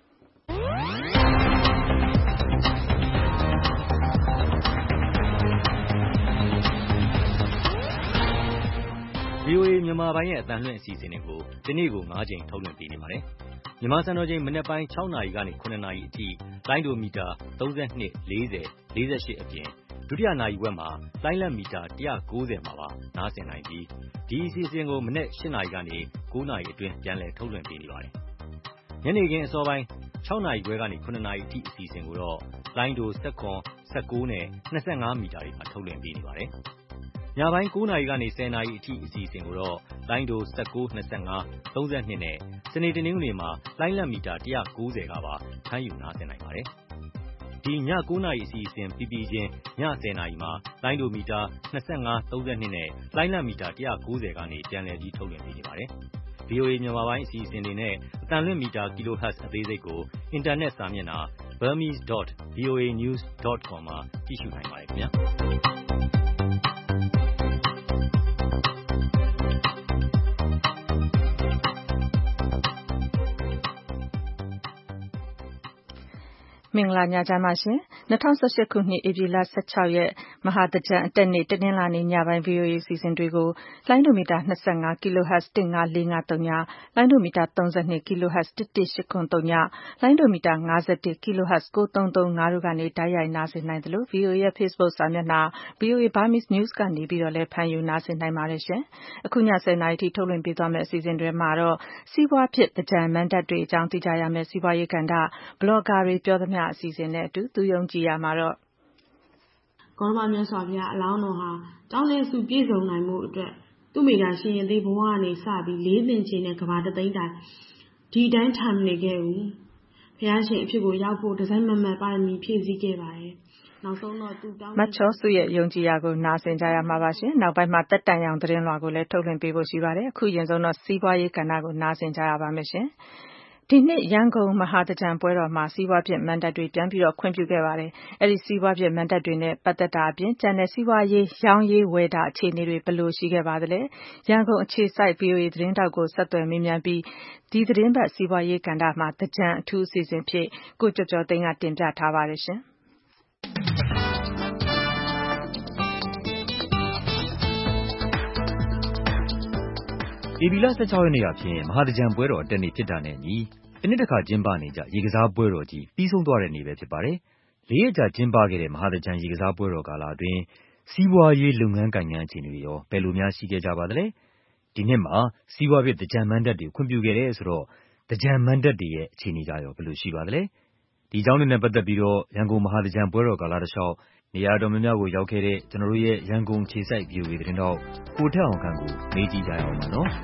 VOA မြန်မာပိုင်းရဲ့အသံလွှင့်အစီအစဉ်တွေကိုဒီနေ့ကို9ကြိမ်ထုတ်လွှင့်ပေးနေပါတယ်။မြန်မာစံတော်ချိန်မနက်ပိုင်း6နာရီကနေ9နာရီအထိလိုင်းဒိုမီတာ32 40 48အပြင်ဒုတိယနာရီဝက်မှာလိုင်းလက်မီတာ190မှာပါနားဆင်နိုင်ပြီးဒီအစီအစဉ်ကိုမနက်8နာရီကနေ9နာရီအတွင်းပြန်လည်ထုတ်လွှင့်ပေးနေပါတယ်။ညနေခင်းအစောပိုင်း6နာရီခွဲကနေ9နာရီအထိအစီအစဉ်ကိုတော့လိုင်းဒို19 19နဲ့25မီတာတွေမှာထုတ်လွှင့်ပေးနေပါတယ်။ညပိုင်း9နာရီကနေ10နာရီအထိအစီအစဉ်ကိုတော့လိုင်းဒို19 25 32နဲ့စနေတနင်္ဂနွေမှာလိုင်းလတ်မီတာ190ကပါဖမ်းယူနားဆင်နိုင်ပါတယ်။ဒီည9နာရီအစီအစဉ်ပြီးပြီးချင်းည10နာရီမှာလိုင်းဒိုမီတာ25 32နဲ့လိုင်းလတ်မီတာ190ကနေပြန်လည်ပြီးထုတ်လွှင့်ပေးနေပါတယ်။ VOA မြန်မာပိုင်းအစီအစဉ်တွေနဲ့အသံလွှင့်မီတာ kilohertz အသေးစိတ်ကိုအင်တာနက်စာမျက်နှာ burmese.voanews.com မှာကြည့်ရှုနိုင်ပါတယ်ခင်ဗျာ။မင်္ဂလာညချမ်းပါရှင်2018ခုနှစ်ဧပြီလ16ရက်မဟာသကြံအတက်နေ့တနင်္လာနေ့ညပိုင်း VOA အစီအစဉ်တွေကိုလိုင်းဒိုမီတာ25 kHz 15453ညလိုင်းဒိုမီတာ32 kHz 11803ညလိုင်းဒိုမီတာ51 kHz 9335တို့ကနေတိုက်ရိုက်နားဆင်နိုင်သလို VOA ရဲ့ Facebook စာမျက်နှာ VOA Burmese News ကနေပြီးတော့လည်းဖန်ယူနားဆင်နိုင်ပါတယ်ရှင်အခုည10:00နာရီထိထုတ်လွှင့်ပေးသွားမယ့်အစီအစဉ်တွေမှာတော့စီးပွားဖြစ်သကြံမဏ္ဍပ်တွေအကြောင်းသိကြရမယ်စီးပွားရေးကဏ္ဍဘလော့ဂါတွေပြောသမျှအစီအစဉ်နဲ့အတူသူယုံကြည်ရမှာတော့ဂေါရမမြတ်စွာဘုရားအလောင်းတော်ဟာတောင်းတဲ့စုပြည့်စုံနိုင်မှုအတွက်သူ့မိသားရှင်ရင်သေးဘဝကနေစပြီး၄သင်ချင်တဲ့ကဘာတသိန်းတိုင်ဒီတိုင်းထိုင်နေခဲ့ဦးဘုရားရှင်အဖြစ်ကိုရောက်ဖို့ဒီဇိုင်းမမတ်ပါရမီဖြည့်ဆည်းခဲ့ပါတယ်နောက်ဆုံးတော့သူတောင်းမချောစုရဲ့ယုံကြည်ရာကိုနားဆင်ကြရမှာပါရှင်နောက်ပိုင်းမှာတက်တန်ရောင်သတင်းလွှာကိုလည်းထုတ်လွှင့်ပေးဖို့ရှိပါတယ်အခုရင်ဆုံးတော့စီးပွားရေးကဏ္ဍကိုနားဆင်ကြရပါမယ်ရှင်ဒီနှစ်ရန်ကုန်မဟာသကြံပွဲတော်မှာစီးပွားဖြစ်မဏ္ဍပ်တွေပြန်ပြီးတော့ခွင့်ပြုခဲ့ပါတယ်။အဲဒီစီးပွားဖြစ်မဏ္ဍပ်တွေနဲ့ပတ်သက်တာအပြင်ကျန်တဲ့စီးပွားရေးရောင်းရေးဝယ်တာအခြေအနေတွေဘယ်လိုရှိခဲ့ပါသလဲ။ရန်ကုန်အခြေစိုက် VOA သတင်းတောက်ကိုဆက်သွယ်မေးမြန်းပြီးဒီသတင်းပတ်စီးပွားရေးကဏ္ဍမှာသကြံအထူးအစီအစဉ်ဖြစ်ကိုကျော်ကျော်သိန်းကတင်ပြထားပါတယ်ရှင်။ဧပြီလ16ရက်နေ့အဖြစ်မဟာသကြံပွဲတော်အတက်နေ့ဖြစ်တာနဲ့အညီတစ်နှစ်တစ်ခါကျင်းပနေကြရေကစားပွဲတော်ကြီးပြီးဆုံးသွားတဲ့နေ့ပဲဖြစ်ပါတယ်။၄ရက်ကြာကျင်းပခဲ့တဲ့မဟာသကြံရေကစားပွဲတော်ကာလအတွင်းစီးပွားရေးလုပ်ငန်းကိုင်ငန်းအခြေအနေတွေရောဘယ်လိုများရှိခဲ့ကြပါသလဲ။ဒီနှစ်မှာစီးပွားဖြစ်သကြံမဏ္ဍပ်တွေခွင့်ပြုခဲ့တယ်ဆိုတော့သကြံမဏ္ဍပ်တွေရဲ့အခြေအနေကြရောဘယ်လိုရှိပါသလဲ။ဒီအကြောင်းတွေနဲ့ပတ်သက်ပြီးတော့ရန်ကုန်မဟာသကြံပွဲတော်ကာလတစ်လျှောက်နေရာတော်များများကိုရောက်ခဲ့တဲ့ကျွန်တော်တို့ရဲ့ရန်ကုန်ခြေစိုက် VOA သတင်းတောက်ကိုထက်အောင်ခန့်ကိုမေးကြည့်ကြရအောင်ပါနော်။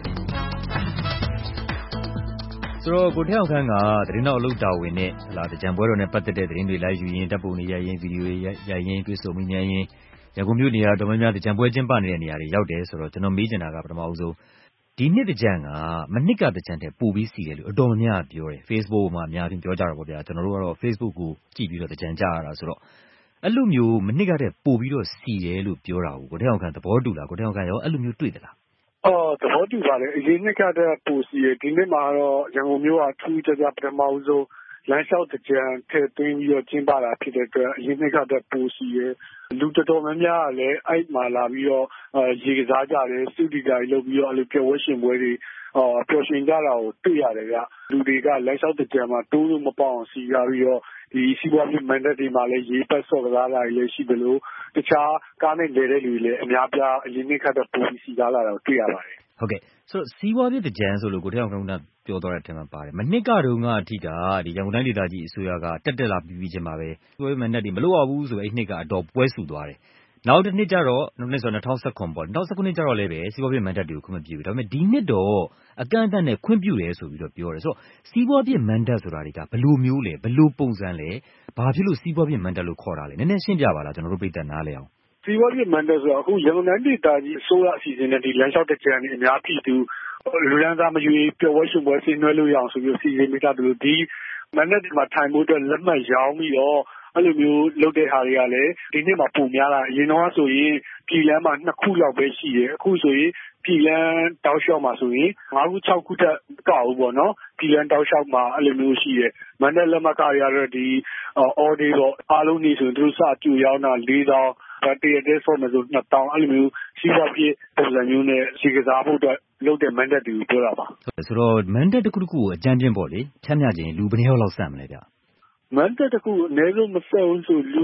ဆိုတော့ကိုထက်အောင်ခန့်ကသတင်းတောက်အလုပ်တာဝန်နဲ့သကြံပွဲတော်နဲ့ပတ်သက်တဲ့သတင်းတွေလိုက်ယူရင်းဓာတ်ပုံတွေရိုက်ရင်းဗီဒီယိုတွေရိုက်ရင်းတွေ့ဆုံမေးမြန်းရင်းရန်ကုန်မြို့နေရာတော်များများသကြံပွဲကျင်းပနေတဲ့နေရာတွေရောက်တယ်ဆိုတော့ကျွန်တော်မေးချင်တာကပထမဆုံးဒီနှစ်သကြံကမနှစ်ကသကြံတဲ့ပိုပြီးစီတယ်လို့အတော်များများပြောတယ် Facebook မှာအများကြီးပြောကြတာပေါ့ဗျာကျွန်တော်တို့ကတော့ Facebook ကိုကြည့်ပြီးတော့သကြံကြရတာဆိုတော့အဲ့လိုမျိုးမနှစ်ကတည်းပိုပြီးတော့စီတယ်လို့ပြောတာကိုကိုထက်အောင်ခန့်သဘောတူလားကိုထက်အောင်ခန့်ရောအဲ့လိုမျိုးတွေ့သလားသဘောတူပါတယ်အရင်နှစ်ကတည်းကပိုစီတယ်ဒီနှစ်မှာတော့ရန်ကုန်မြို့ကထူးခြားခြားပထမဆုံးလမ်းလျှောက်သကြံထည့်သွင်းပြီးတော့ကျင်းပတာဖြစ်တဲ့အတွက်အရင်နှစ်ကတည်းကပိုစီတယ်လူတော်တော်များများကလည်းအဲ့မှာလာပြီးတော့ရေကစားကြတယ်စတူဒီဂိုင်လုပ်ပြီးတော့အဲ့လိုပျော်ဝဲရှင်ပွဲတွေပျော်ရွှင်ကြတာကိုတွေ့ရတယ်ဗျလူတွေကလမ်းလျှောက်သကြံမှာတိုးလို့မပေါအောင်စီကြပြီးတော့ဒီစီးပွားရေးမဏ္ဍပ်တွေမှာလည်းရေပတ်ဆော့ကစားတာတွေလည်းရှိတယ်လို့တခြားကားနဲ့လဲတဲ့လူတွေလည်းအများပြားအရင်နှစ်ကတည်းကပိုစီကားလာတာကိုတွေ့ရပါတယ်ဟုတ်ကဲ့ဆိုတော့စီးပွားဖြစ်သကြံဆိုလို့ကိုထက်အောင်ခန့်ကပြောသွားတဲ့အထက်မှာပါတယ်မနှစ်ကတုန်းကအထိကဒီရန်ကုန်တိုင်းဒေသကြီးအစိုးရကတက်လာပြီးချင်းမှာပဲစီးပွားရေးမဏ္ဍပ်တွေမလုပ်ရဘူးဆိုအဲ့နှစ်ကအတော်ပွဲဆူသွားတယ်နောက်တစ်နှစ်ကျတော့နောက်နှစ်ဆို2019ပေါ့2019ကျတော့လည်းပဲစီးပွားဖြစ်မဏ္ဍပ်တွေကိုခွင့်မပြုဘူးဒါပေမဲ့ဒီနှစ်တော့အကန့်အသတ်နဲ့ခွင့်ပြုတယ်ဆိုပြီးတော့ပြောတယ်ဆိုတော့စီးပွားဖြစ်မဏ္ဍပ်ဆိုတာတွေကဘယ်လိုမျိုးလဲဘယ်လိုပုံစံလဲဘာဖြစ်လို့စီးပွားဖြစ်မဏ္ဍပ်လို့ခေါ်တာလဲနည်းနည်းရှင်းပြပါလားကျွန်တော်တို့ပြည်သက်နားလဲအောင်စီးပွားဖြစ်မဏ္ဍပ်ဆိုတာအခုရန်ကုန်တိုင်းဒေသကြီးအစိုးရအစီအစဉ်နဲ့ဒီလမ်းလျှောက်သကြံတွေအများပြည်သူလူရန်သားမရွေးပျော်ဝဲရှင်ပွဲဆင်နွှဲလို့ရအောင်ဆိုပြီးစီစဉ်မိတာတို့ဒီမဏ္ဍပ်ဒီမှာထိုင်ဖို့အတွက်လက်မှတ်ရောင်းပြီးတော့အဲ့လိုမျိုးလုပ်တဲ့ဟာတွေကလည်းဒီနှစ်မှာပုံများလာအရင်တော့ဆိုရင်ပြည်လမ်းမှာ2ခုလောက်ပဲရှိတယ်အခုဆိုရင်ပြည်လမ်းတောက်လျှောက်မှာဆိုရင်5ခု6ခုတက်ကောက်ဘူးပေါ့နော်ပြည်လမ်းတောက်လျှောက်မှာအဲ့လိုမျိုးရှိတယ်မန္တလက်မကတွေကတော့ဒီ all day တော့အားလုံးနေဆိုရင်သူတို့စကြိုရောင်းတာ4000တရက်တည်းဆော့မယ်ဆို2000အဲ့လိုမျိုးစီးပွားဖြစ်ပုံစံမျိုးနဲ့စီကစားဖို့အတွက်လုပ်တဲ့မန္တလက်တွေကိုပြောတာပါဆိုတော့မန္တလက်တစ်ခုတစ်ခုကိုအကြမ်းပြင်းပေါ့လေဖြတ်မြခြင်းလူဘယ်နှယောက်လောက်စံမလဲဗျမန္တလက်တစ်ခုအနည်းဆုံးမဆက်ဘူးဆိုလူ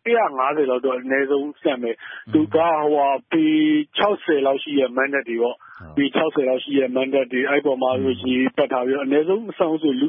150လောက်တော့အနည်းဆုံးစံမယ်သူကပေ60လောက်ရှိရဲ့မန္တလက်တွေပေါ့ဒီ60လောက်ရှိရဲ့မန်ဒတ်တွေအဲ့ပေါ်မှာရေပတ်ထားပြီးတော့အနည်းဆုံးအဆောင်ဆိုလူ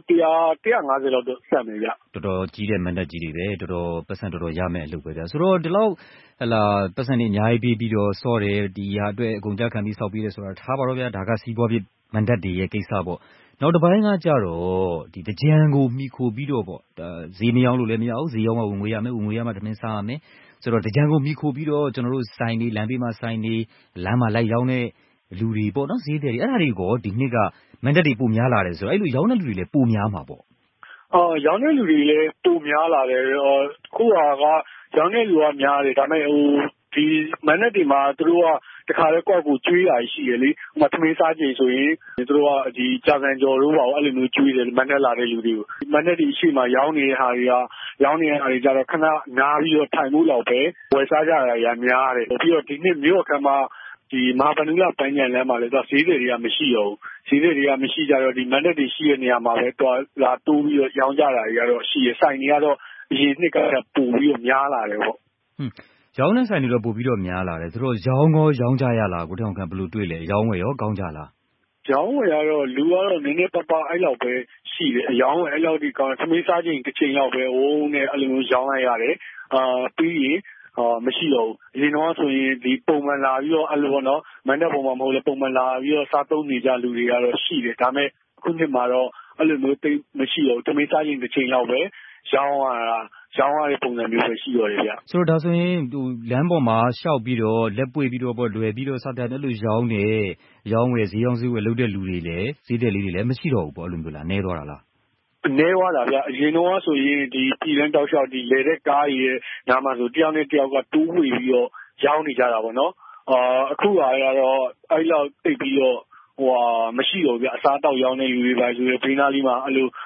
150လောက်တော့ဆက်မယ်ဗျတော်တော်ကြီးတဲ့မန်ဒတ်ကြီးတွေပဲတော်တော်ပတ်စံတော်တော်ရမယ်အလုပ်ပဲဗျဆိုတော့ဒီလောက်ဟလာပတ်စံတွေအများကြီးပြီးတော့စောတယ်ဒီဟာအတွက်အကုန်ကြခံပြီးစောက်ပြီးတယ်ဆိုတာထားပါတော့ဗျာဒါကစီးပွားဖြစ်မန်ဒတ်တွေရဲ့ကိစ္စပေါ့နောက်တစ်ပိုင်းကကြတော့ဒီတကြံကိုမိခိုပြီးတော့ပေါ့ဈေးမရောက်လို့လည်းမရဘူးဈေးရောက်မှဝင်ငွေရမယ်ဝင်ငွေရမှသမင်းစားရမယ်ဆိုတော့တကြံကိုမိခိုပြီးတော့ကျွန်တော်တို့ဆိုင်တွေလမ်းဘေးမှာဆိုင်တွေလမ်းမှာလိုက်ရောက်တဲ့လူတွေပေါ့နော်ဈေးတွေအဲ့ဒါတွေကိုဒီနှစ်ကမန်ဒတ်တွေပိုများလာတယ်ဆိုတော့အဲ့လိုရောင်းတဲ့လူတွေလည်းပိုများမှာပေါ့ရောင်းတဲ့လူတွေလည်းပိုများလာတယ်ခုကရောင်းတဲ့လူကများတယ်ဒါပေမဲ့ဒီမန်ဒတ်တွေမှာသူတို့ကတခါလဲကောက်ကိုကျွေးတာရှိရလေဥပမာသမင်းစားချိန်ဆိုရင်သူတို့ကဒီကြာစံကြော်တို့ပါအဲ့လိုမျိုးကျွေးတယ်မန်ဒတ်လာတဲ့လူတွေကိုမန်ဒတ်တွေအရှိမရောင်းနေတဲ့ဟာတွေကရောင်းနေတဲ့ဟာတွေကြတော့ခဏနားပြီးတော့ထိုင်မှုလောက်ပဲဝယ်စားကြတာရများတယ်ပြီးတော့ဒီနှစ်မြို့အခါမှာဒီမဟာဗန္ဓုလပန်းခြံလမ်းမှာလည်းဈေးတွေကမရှိတော့ဘူးဈေးတွေကမရှိကြတော့ဒီမန်ဒတ်တွေရှိတဲ့နေရာမှာပဲတွားလာတိုးပြီးတော့ရောင်းကြတာတွေကတော့ရှိရဆိုင်တွေကတော့အရင်နှစ်ကပိုပြီးတော့များလာတယ်ပေါ့ရောင်းတဲ့ဆိုင်တွေတော့ပိုပြီးတော့များလာတယ်သူတို့ရောင်းကြရလားကိုတောင်ခံဘယ်လိုတွေ့လဲရောင်းဝယ်ရောကောင်းကြလားရောင်းဝယ်ရတော့လူကတော့နည်းနည်းပပအဲ့လောက်ပဲရှိတယ်အရောင်းဝယ်အဲ့လောက်ဒီကောင်းသမီးစားချိန်တစ်ချိန်လောက်ပဲဝုန်းနဲ့အဲ့လိုမျိုးရောင်းလိုက်ရတယ်ပြီးရင်မရှိတော့ဘူးအရင်တော့ဆိုရင်ဒီပုံမှန်လာပြီးတော့အဲ့လိုပေါ့နော်မန်ဒတ်ပုံမှန်မဟုတ်လေပုံမှန်လာပြီးတော့စားသုံးနေကြလူတွေကတော့ရှိတယ်ဒါပေမဲ့အခုနှစ်မှာတော့အဲ့လိုမျိုးသိမရှိတော့သမီးစားချိန်တစ်ချိန်လောက်ပဲရောင်းရတဲ့ပုံစံမျိုးပဲရှိတော့တယ်ဗျဆိုတော့ဒါဆိုရင်လမ်းပေါ်မှာရှောက်ပြီးတော့လက်ပွေပြီးတော့ပေါ့လွယ်ပြီးတော့စတဲ့အဲ့လိုရောင်းဝယ်ဈေးရောင်းဈေးဝယ်လုပ်တဲ့လူတွေလည်းဈေးတဲ့လေးတွေလည်းမရှိတော့ဘူးပေါ့အဲ့လိုမျိုးလားနည်းသွားတာလားနည်းသွားတာဗျအရင်တော့ဆိုရင်ဒီပြည်လန်းတောက်လျှောက်ဒီလေတဲ့ကားကြီးရဲ့နားမှာဆိုတယောက်နဲ့တယောက်ကတိုးဝေပြီးတော့ရောင်းနေကြတာပေါ့နော်အခုကတော့အဲ့လောက်တိတ်ပြီးတော့မရှိတော့ဗျအစားတောက်ရောင်းနေလူတွေပါဆိုရင်ဘေးနားလေးမှာအဲ့လို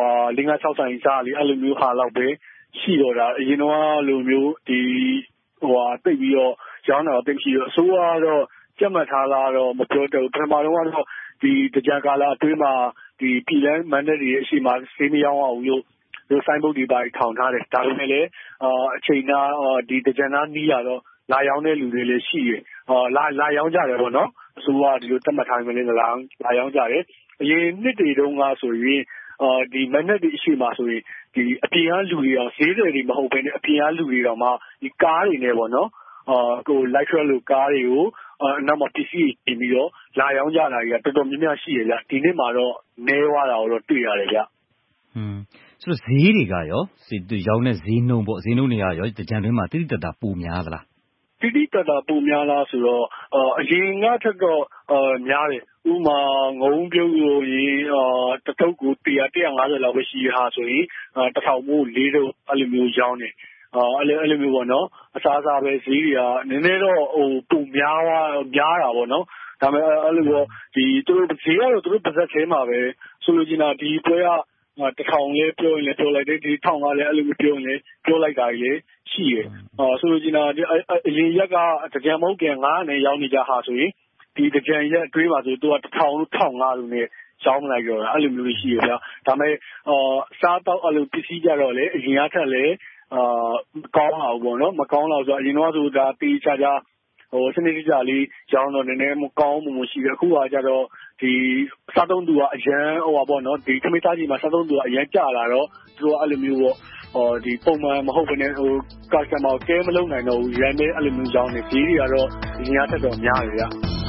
5-6ဆိုင်စားလေအဲ့လိုမျိုးဟာလောက်ပဲရှိတော့တာအရင်တော့လိုမျိုးဒီတိတ်ပြီးတော့ရောင်းတာတိတ်ရှိတော့အစိုးရကတော့ကြက်မှတ်ထားလားတော့မပြောတော့ပထမတော့ကတော့ဒီတကြံကာလအတွင်းမှာဒီပြည်လန်းမန်ဒတ်တွေအရှိမဈေးမရောင်းအောင်လို့စိုင်းဘုတ်တွေပါထောင်ထားတယ်ဒါပေမဲ့လည်းအချိန်နာဒီတကြံနာနီးရတော့လာရောင်းတဲ့လူတွေလည်းရှိရလာရောင်းကြတယ်ပေါ့နော်အစိုးရဒီလိုသတ်မှတ်ထားမှလည်းလာရောင်းကြတယ်အရင်နှစ်တွေတုန်းကဆိုရင်ဒီမန်ဒတ်တွေအရှိမဆိုရင်ဒီအပြင်ကလူတွေဈေးတွေမဟုတ်ဘဲနဲ့အပြင်ကလူတွေတော့မှဒီကားတွေနဲ့ပေါ့နော်ကိုလိုက်ထရက်လိုကားတွေကိုနောက်မှပစ္စည်းတင်ပြီးတော့လာရောင်းကြတာကြီးကတော်တော်များများရှိရကြဒီနေ့မှာတော့နည်းသွားတာတော့တွေ့ရတယ်ဗျဆိုတော့ဈေးတွေကရောရောင်းတဲ့ဈေးနှုန်းပေါ့ဈေးနှုန်းတွေကရောတကြံတွင်းမှာတိတိတတ်တာပိုများသလားတိတိတတ်တာပိုများလားဆိုတော့အရင်ကထက်တော့များတယ်ဥမာငုံပြုတ်လို့ရင်တထုပ်ကို150လောက်ပဲရှိရဟာဆိုရင်1000မို့4ထုပ်အဲ့လိုမျိုးရောင်းတယ်အဲ့လိုမျိုးပေါ့နော်အစားအစာပဲဈေးတွေကနည်းနည်းတော့ပုံများတာပေါ့နော်ဒါပေမဲ့အဲ့လိုပေါ့ဒီသူတို့ဈေးကတော့သူတို့ပါဇက်ထဲမှာပဲဆိုလိုချင်တာဒီပွဲက1000လဲပြောရင်လည်းပြောလိုက်တယ်ဒီ1000ကလည်းအဲ့လိုမျိုးပြောရင်လည်းပြောလိုက်တာကြီးရှိရဆိုလိုချင်တာအရင်ရက်ကတကြံမဟုတ်ခင်9နဲ့ရောင်းနေကြဟာဆိုရင်ဒီတကြံရက်အတွင်းမှာဆိုသူက1000လို့1500လို့နဲ့ရောင်းလိုက်ကြတာအဲ့လိုမျိုးရှိရဗျာဒါပေမဲ့စားတော့အဲ့လိုပစ္စည်းကြတော့လေအရင်ကထက်လည်းမကောင်းအောင်ပေါ့နော်မကောင်းတော့ဆိုအရင်တော့ဆိုတာတေးချာစနစ်ကြလေးရောင်းတော့နည်းနည်းမကောင်းမှုရှိတယ်အခုကကြတော့ဒီစားသုံးသူကအရန်ပေါ့နော်ဒီခမေးသားကြီးမှာစားသုံးသူကအရန်ကြလာတော့သူကအဲ့လိုမျိုးပေါ့ဒီပုံမှန်မဟုတ်ဘဲနဲ့customer ကဲမလုံးနိုင်တော့ဘူးရန်တဲ့အဲ့လိုမျိုးရောင်းနေဈေးတွေကတော့အရင်ကထက်တော့များတယ်ဗျ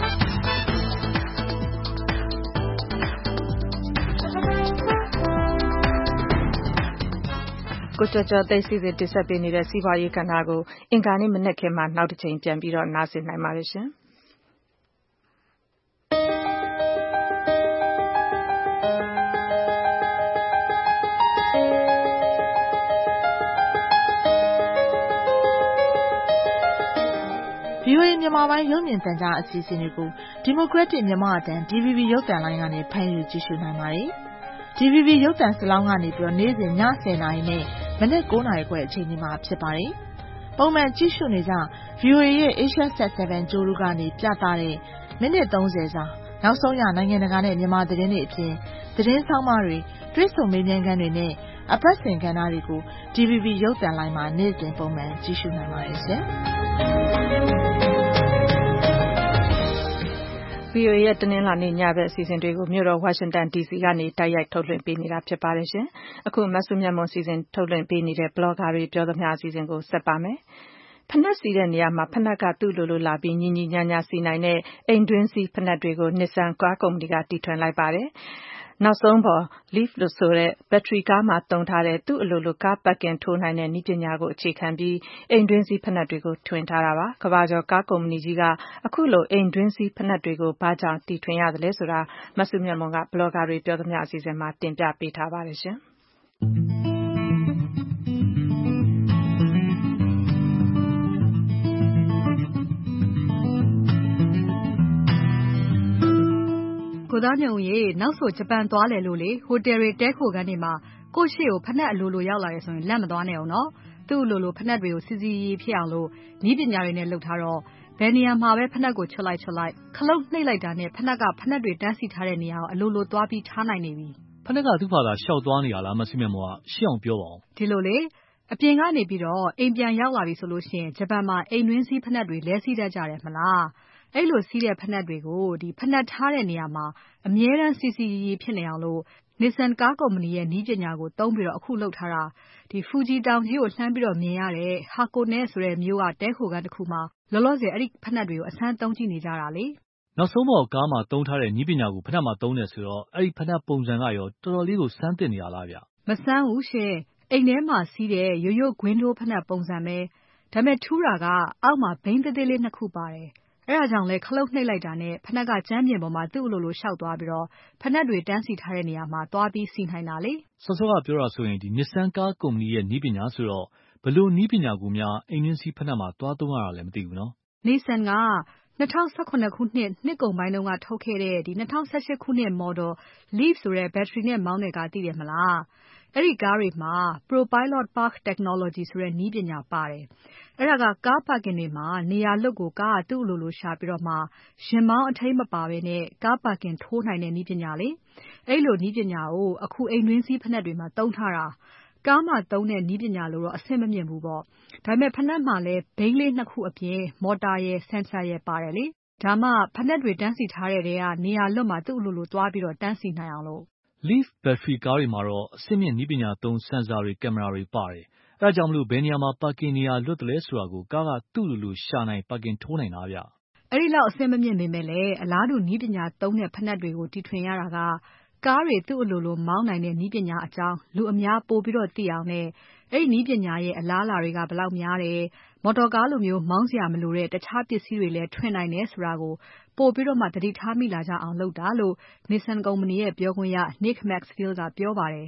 ကိုကျော်ကျော်သိစီစဉ်တင်ဆက်ပေးနေတဲ့စီးပွားရေးကဏ္ဍကိုအင်္ဂါနေ့မနက်ခင်းမှာနောက်တစ်ချိန်ပြန်ပြီးတော့နားဆင်နိုင်ပါတယ်ရှင်။ VOA မြန်မာပိုင်းရုပ်မြင်သံကြားအစီအစဉ်တွေကို Democratic မြန်မာအသံ DVB ရုပ်သံလိုင်းကနေဖမ်းယူကြည့်ရှုနိုင်ပါတယ်။ DVB ရုပ်သံစလောင်းကနေပြီးတော့နေ့စဉ်ည10:00နာရီနဲ့မနက်9:00နာရီခွဲအချိန်ဒီမှာဖြစ်ပါတယ်။ပုံမှန်ကြည့်ရှုနေကြ VOA ရဲ့ Asia Sat 7 ကြိုးတို့ကနေပြသတဲ့မိနစ်30စာနောက်ဆုံးရနိုင်ငံတကာနဲ့မြန်မာသတင်းတွေအပြင်သတင်းဆောင်မတွေတွေ့ဆုံမေးမြန်းခန်းတွေနဲ့အပတ်စဉ်ကဏ္ဍတွေကို DVB ရုပ်သံလိုင်းမှာနေ့စဉ်ပုံမှန်ကြည့်ရှုနိုင်ပါတယ်ရှင်။ VOA ရဲ့တနင်္လာနေ့ညဘက်အစီအစဉ်တွေကိုမြို့တော်ဝါရှင်တန် DC ကနေတိုက်ရိုက်ထုတ်လွှင့်ပေးနေတာဖြစ်ပါတယ်ရှင်။အခုမဆုမြတ်မွန်စီစဉ်ထုတ်လွှင့်ပေးနေတဲ့ Blogger တွေပြောသမျှအစီအစဉ်ကိုဆက်ပါမယ်။ဖနက်စီတဲ့နေရာမှာဖနက်ကသူ့လိုလာပြီးညီညီညာညာစီနိုင်တဲ့အိမ်တွင်းစီဖနက်တွေကို Nissan ကားကုမ္ပဏီကတီထွင်လိုက်ပါတယ်။နောက်ဆုံးပေါ် Leaf လို့ဆိုတဲ့ဘက်ထရီကားမှာသုံးထားတဲ့သူ့အလိုလိုကားပတ်ကင်ထိုးနိုင်တဲ့နည်းပညာကိုအခြေခံပြီးအိမ်တွင်းစီးဖနက်တွေကိုထွင်ထားတာပါ။ကမ္ဘာကျော်ကားကုမ္ပဏီကြီးကအခုလိုအိမ်တွင်းစီးဖနက်တွေကိုဘာကြောင့်တီထွင်ရသလဲဆိုတာမဆုမြတ်မွန်က Blogger တွေပြောသမျှအစီအစဉ်မှာတင်ပြပေးထားပါတယ်ရှင်။ကိုသားညုံရေနောက်ဆိုဂျပန်သွားလေလို့လေဟိုတယ်တွေတဲခိုခန်းတွေမှာကိုရှိကိုဖက်နှက်အလိုလိုရောက်လာတယ်ဆိုရင်လက်မသွားနဲ့အောင်နော်သူ့အလိုလိုဖက်နှက်တွေကိုစီစီရီဖြစ်အောင်လို့နီးပညာတွေနဲ့လုပ်ထားတော့ဘယ်နေရာမှာပဲဖက်နှက်ကိုချွတ်လိုက်ခလုတ်နှိပ်လိုက်တာနဲ့ဖက်နှက်ကဖက်နှက်တွေတန်းစီထားတဲ့နေရာကိုအလိုလိုသွားပြီးထားနိုင်နေပြီဖက်နှက်ကသူ့ဘာသာရှောက်သွားနေရလားမစိမမောကရှင်းအောင်ပြောပါဦးဒီလိုလေအပြင်ကနေပြီးတော့အိမ်ပြန်ရောက်လာပြီဆိုလို့ရှိရင်ဂျပန်မှာအိမ်တွင်းစီးဖက်နှက်တွေလဲစီးတတ်ကြတယ်မလားအဲ့လိုစီးတဲ့ဖက်နှက်တွေကိုဒီဖက်နှက်ထားတဲ့နေရာမှာအမြဲတမ်းစီစီရီဖြစ်နေအောင်လို့ Nissan ကားကုမ္ပဏီရဲ့နည်းပညာကိုသုံးပြီးတော့အခုလုပ်ထားတာဒီ Fuji တောင်ကြီးကိုလှမ်းပြီးတော့မြင်ရတဲ့ Hakone ဆိုတဲ့မြို့ကတဲခိုခန်းတစ်ခုမှာလောလောဆယ်အဲ့ဒီဖက်နှက်တွေကိုအစမ်းသုံးကြည့်နေကြတာလေနောက်ဆုံးပေါ်ကားမှာသုံးထားတဲ့နည်းပညာကိုဖက်နှက်မှာသုံးတယ်ဆိုတော့အဲ့ဒီဖက်နှက်ပုံစံကရောတော်တော်လေးကိုစမ်းသစ်နေရလားဗျမစမ်းဘူးရှင်အိမ်ထဲမှာစီးတဲ့ရိုးဂွင်းတိုးဖက်နှက်ပုံစံပဲဒါပေမဲ့ထူးတာကအောက်မှာဘိန်းသေးသေးလေးနှစ်ခုပါတယ်အဲ့ဒါကြောင့်လဲခလုတ်နှိပ်လိုက်တာနဲ့ဖက်နှက်ကကျမ်းပြင်ပေါ်မှာသူ့အလိုလိုရှောက်သွားပြီးတော့ဖက်နှက်တွေတန်းစီထားတဲ့နေရာမှာသွားပြီးစီနိုင်တာလေစောစောကပြောတာဆိုရင်ဒီ Nissan ကားကုမ္ပဏီရဲ့နည်းပညာဆိုတော့ဘလို့နည်းပညာကိုများအိမ်တွင်းစီးဖက်နှက်မှာသွားသုံးရတာလည်းမသိဘူးနော် Nissan က2018ခုနှစ်ကုန်ပိုင်းတုန်းကထုတ်ခဲ့တဲ့ဒီ2018ခုနှစ် model Leaf ဆိုတဲ့ဘက်ထရီနဲ့မောင်းတဲ့ကားသိတယ်မလားအဲ့ဒီကားတွေမှာ ProPilot Park Technology ဆိုတဲ့နည်းပညာပါတယ်အဲ့ဒါကကားပါကင်တွေမှာနေရာလွတ်ကိုကားကသူ့အလိုလိုရှာပြီးတော့မှရင်မောင်းအထိမ်းမပါဘဲနဲ့ကားပါကင်ထိုးနိုင်တဲ့နည်းပညာလေအဲ့လိုနည်းပညာကိုအခုအိမ်တွင်းစီးဖက်နှက်တွေမှာသုံးထားတာကားမှာသုံးတဲ့နည်းပညာလို့တော့အဆင့်မမြင့်ဘူးပေါ့ဒါပေမဲ့ဖက်နှက်မှာလည်းဘိန်းလေးနှစ်ခုအပြင်မော်တာရယ်ဆင်ဆာရယ်ပါတယ်လေဒါမှဖက်နှက်တွေတန်းစီထားတဲ့နေရာလွတ်မှာသူ့အလိုလိုသွားပြီးတော့တန်းစီနိုင်အောင်လို့ Leaf ဘက်ထရီကားတွေမှာတော့အဆင့်မြင့်နည်းပညာသုံးဆင်ဆာတွေကင်မရာတွေပါတယ်။အဲဒါကြောင့်မလို့ဘယ်နေရာမှာပါကင်နေရာလွတ်တယ်လဲဆိုတာကိုကားကသူ့လိုလိုရှာနိုင်ပါကင်ထိုးနိုင်တာဗျ။အဲဒီလောက်အဆင့်မမြင့်ပေမဲ့လည်းအလားတူနည်းပညာသုံးတဲ့ဖက်နှက်တွေကိုတီထွင်ရတာကကားတွေသူ့အလိုလိုမောင်းနိုင်တဲ့နည်းပညာအကြောင်းလူအများပို့ပြီးတော့သိအောင်နဲ့အဲ့ဒီနည်းပညာရဲ့အလားအလာတွေကဘယ်လောက်များတယ်မော်တော်ကားလိုမျိုးမောင်းစရာမလိုတဲ့တခြားပစ္စည်းတွေလည်းထွင်နိုင်တယ်ဆိုတာကိုပို့ပြီးတော့မှသတိထားမိလာကြအောင်လုပ်တာလို့ Nissan ကုမ္ပဏီရဲ့ပြောခွင့်ရ Nick Maxfield ကပြောပါတယ်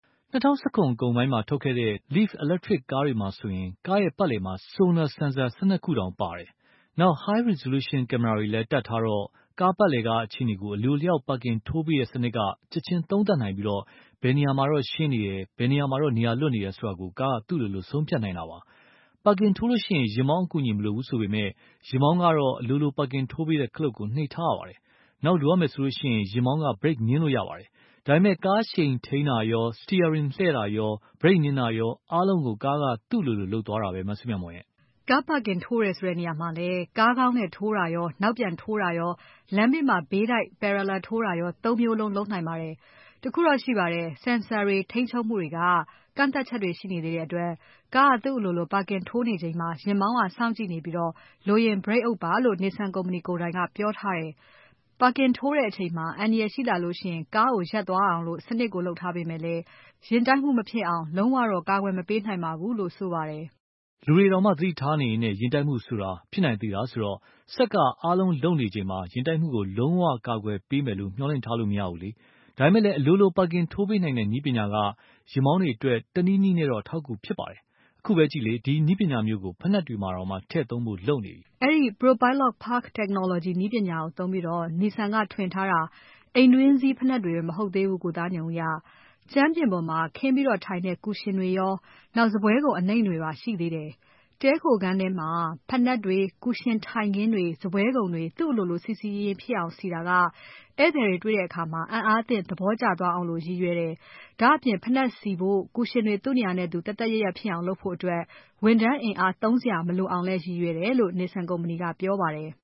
2019ကုန်ပိုင်းမှာထုတ်ခဲ့တဲ့ Leaf Electric ကားတွေမှာဆိုရင်ကားရဲ့ပတ်လည်မှာ Sonar sensor 12ခုတောင်ပါတယ်။နောက် High Resolution ကင်မရာတွေလည်းတပ်ထားတော့ကားပတ်လည်ကအခြေအနေကိုအလိုလျောက်ပါကင်ထိုးပေးတဲ့စနစ်ကချက်ချင်းသုံးသပ်နိုင်ပြီးတော့ဘယ်နေရာမှာတော့ရှင်းနေတယ်ဘယ်နေရာမှာတော့နေရာလွတ်နေတယ်ဆိုတာကိုကားကသူ့လိုလိုဆုံးဖြတ်နိုင်တာပါ။ပါကင်ထိုးလို့ရှိရင်ရင်မောင်းအကူအညီမလိုဘူးဆိုပေမဲ့ရင်မောင်းကတော့အလိုလိုပါကင်ထိုးပေးတဲ့ခလုတ်ကိုနှိပ်ထားရပါတယ်။နောက်လိုရမယ်ဆိုလို့ရှိရင်ရင်မောင်းက brake နင်းလို့ရပါတယ်။ဒါပေမဲ့ကားရှိန်ထိန်းတာရော steering လှည့်တာရော brake နင်းတာရောအားလုံးကိုကားကသူ့လိုလိုလုပ်သွားတာပဲမဆုမြတ်မော်ရဲ့ကားပါကင်ထိုးရဲဆိုတဲ့နေရာမှာလေကားကောင်းနဲ့ထိုးတာရောနောက်ပြန်ထိုးတာရောလမ်းဘေးမှာဘေးတိုက် parallel ထိုးတာရော၃မျိုးလုံးလုပ်နိုင်ပါတယ်တခုတော့ရှိပါတယ် sensor တွေထိန်းချုပ်မှုတွေကကန့်သက်ချက်တွေရှိနေသေးတဲ့အတွက်ကားကသူ့အလိုလိုပါကင်ထိုးနေချိန်မှာရင်မောင်းကစောင့်ကြည့်နေပြီးတော့လိုရင် brake အုပ်ပါလို့ Nissan ကုမ္ပဏီကိုယ်တိုင်ကပြောထားတယ်ပါကင်ထိုးတဲ့အချိန်မှာအန္တရာယ်ရှိလာလို့ရှိရင်ကားကိုရပ်သွားအောင်လို့စနစ်ကိုလုပ်ထားပေးမယ်လေရင်တိုက်မှုမဖြစ်အောင်လုံးဝတော့ကာကွယ်မပေးနိုင်ပါဘူးလို့ဆိုပါတယ်လူတွေတောင်မှသတိထားနေရင်ရင်တိုက်မှုဆိုတာဖြစ်နိုင်သေးတာဆိုတော့စက်ကအားလုံးလုံနေချိန်မှာရင်တိုက်မှုကိုလုံးဝကာကွယ်ပေးမယ်လို့မျှော်လင့်ထားလို့မရဘူးလေဒါပေမဲ့လည်းအလိုလိုပါကင်ထိုးပေးနိုင်တဲ့နည်းပညာကရင်မောင်းတွေအတွက်တနည်းနည်းနဲ့တော့ထောက်ကူဖြစ်ပါတယ်အခုပဲကြည့်လေဒီနည်းပညာမျိုးကိုဖက်နှက်တွေမှာတော့မှထည့်သုံးဖို့လုပ်နေပြီအဲ့ဒီ ProPilot Park Technology နည်းပညာကိုသုံးပြီးတော့ Nissan ကထွင်ထားတာအိမ်တွင်းစည်းဖက်နှက်တွေမဟုတ်သေးဘူးကိုသားညုံရကျမ်းပြင်ပေါ်မှာခင်းပြီးတော့ထိုင်တဲ့ကူရှင်တွေရောနောက်စပွဲကုန်အနှိမ့်တွေပါရှိသေးတယ်တဲခိုခန်းထဲမှာဖက်နှက်တွေကူရှင်ထိုင်ခင်းတွေစပွဲကုန်တွေသူ့အလိုလိုစီစီရင်ဖြစ်အောင်စီတာကဧည့်သည်တွေတွေ့တဲ့အခါမှာအံ့အားသင့်သဘောကျသွားအောင်လို့ရည်ရွယ်တယ်။ဒါအပြင်ဖက်နှက်စီဖို့ကူရှင်တွေသူ့နေရာနဲ့သူတက်တက်ရရဖြစ်အောင်လုပ်ဖို့အတွက်ဝန်ထမ်းအင်အားသုံးစရာမလိုအောင်လဲရည်ရွယ်တယ်လို့ Nissan ကုမ္ပဏီကပြောပါတယ်။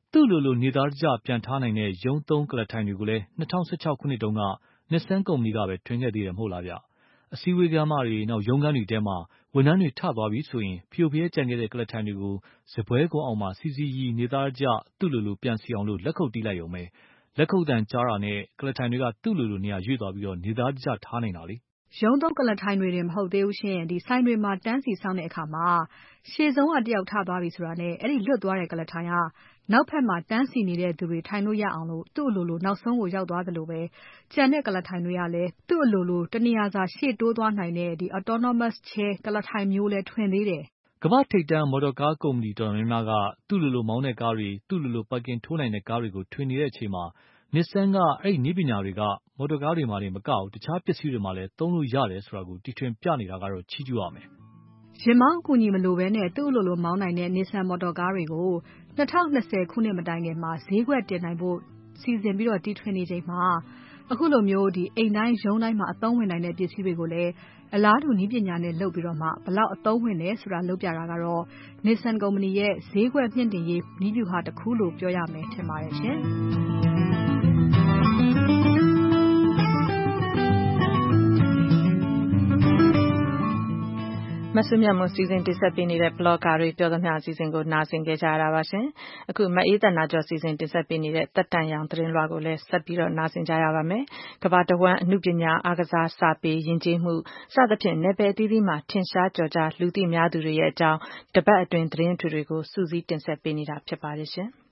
သူ့လိုနေသားတကျပြန်ထားနိုင်တဲ့ရုံးသုံးကုလားထိုင်တွေကိုလည်း2016 ခုနှစ်တုန်းက Nissan ကုမ္ပဏီကပဲထွင်ခဲ့သေးတယ်မဟုတ်လားဗျ။အစည်းအဝေးခန်းမတွေရုံးခန်းတွေထဲမှာဝန်ထမ်းတွေထသွားပြီဆိုရင်ဖျို့ဖျဲကျန်ခဲ့တဲ့ကုလားထိုင်တွေကိုစားပွဲကုန်းအောင်မှာစီစီရီနေသားတကျသူ့လိုပြန်စီအောင်လို့လက်ခုပ်တီးလိုက်ရုံပဲ။လက်ခုပ်တန်ကြားတာနဲ့ကုလားထိုင်တွေကသူ့လိုနေရာရွေ့သွားပြီးနေသားတကျထားနိုင်တာလေ။ရုံးသုံးကုလားထိုင်တွေတင်မဟုတ်သေးဘူးရှင်။ဆိုင်တွေမှာတန်းစီစောင့်တဲ့အခါမှာရှေ့ဆုံးကတယောက်ထသွားပြီဆိုတာနဲ့အဲ့ဒီလွတ်သွားတဲ့ကုလားထိုင်ကနောက်ဖက်မှာတန်းစီနေတဲ့သူတွေထိုင်လို့ရအောင်လို့သူ့အလိုလိုနောက်ဆုံးကိုရောက်သွားသလိုပဲကျန်တဲ့ကုလားထိုင်တွေကလည်းသူ့အလိုလိုတနေရာစာရှေ့တိုးသွားနိုင်တဲ့autonomous chair ကုလားထိုင်မျိုးလည်းထွင်သေးတယ်။ကမ္ဘာ့ထိပ်တန်းမော်တော်ကားကုမ္ပဏီတော်တော်များများကသူ့လိုမောင်းတဲ့ကားတွေသူ့လိုပါကင်ထိုးနိုင်တဲ့ကားတွေကိုထွင်နေတဲ့အချိန်မှာNissan ကအဲ့ဒီနည်းပညာတွေကမော်တော်ကားတွေမှာမကဘူးတခြားပစ္စည်းတွေမှာလည်းသုံးလို့ရတယ်ဆိုတာကိုတီထွင်ပြနေတာကတော့ချီးကျူးရမယ်။ရင်မောင်းအကူအညီမလိုဘဲနဲ့သူ့လိုမောင်းနိုင်တဲ့ Nissan မော်တော်ကားတွေကို2020 ခုနှစ်မတိုင်ခင်မှာဈေးကွက်တင်နိုင်ဖို့စီစဉ်ပြီးတီထွင်နေချိန်မှာအခုလိုမျိုးအိမ်တိုင်းရုံးတိုင်းမှာအသုံးဝင်နိုင်တဲ့ပစ္စည်းတွေကိုလည်းအလားတူနည်းပညာနဲ့လုပ်ပြီးတော့မှဘလောက်အသုံးဝင်တယ်ဆိုတာလုပ်ပြတာကတော့ Nissan ကုမ္ပဏီရဲ့ဈေးကွက်မြင့်တင်ရေးနည်းဗျူဟာတစ်ခုလို့ပြောရမယ်ထင်ပါတယ်ရှင်။မဆုမြတ်မွန်စီစဉ်တင်ဆက်ပေးနေတဲ့ blogger တွေပြောသမျှအစီအစဉ်ကိုနားဆင်ကြကြရတာပါရှင်။အခုမအေးသနာကျော်စီစဉ်တင်ဆက်ပေးနေတဲ့တက်တန်ရောင်သတင်းလွှာကိုလည်းဆက်ပြီးနားဆင်ကြရပါမယ်။ကမ္ဘာတဝန်းအမှုပညာအားကစားစာပေယဉ်ကျေးမှုစသဖြင့်နယ်ပယ်အသီးသီးမှာထင်ရှားကျော်ကြားလူသိများသူတွေရဲ့အကြောင်းတပတ်အတွင်းသတင်းထွေတွေကိုစူးစီးတင်ဆက်ပေးနေတာဖြစ်ပါတယ်ရှင်။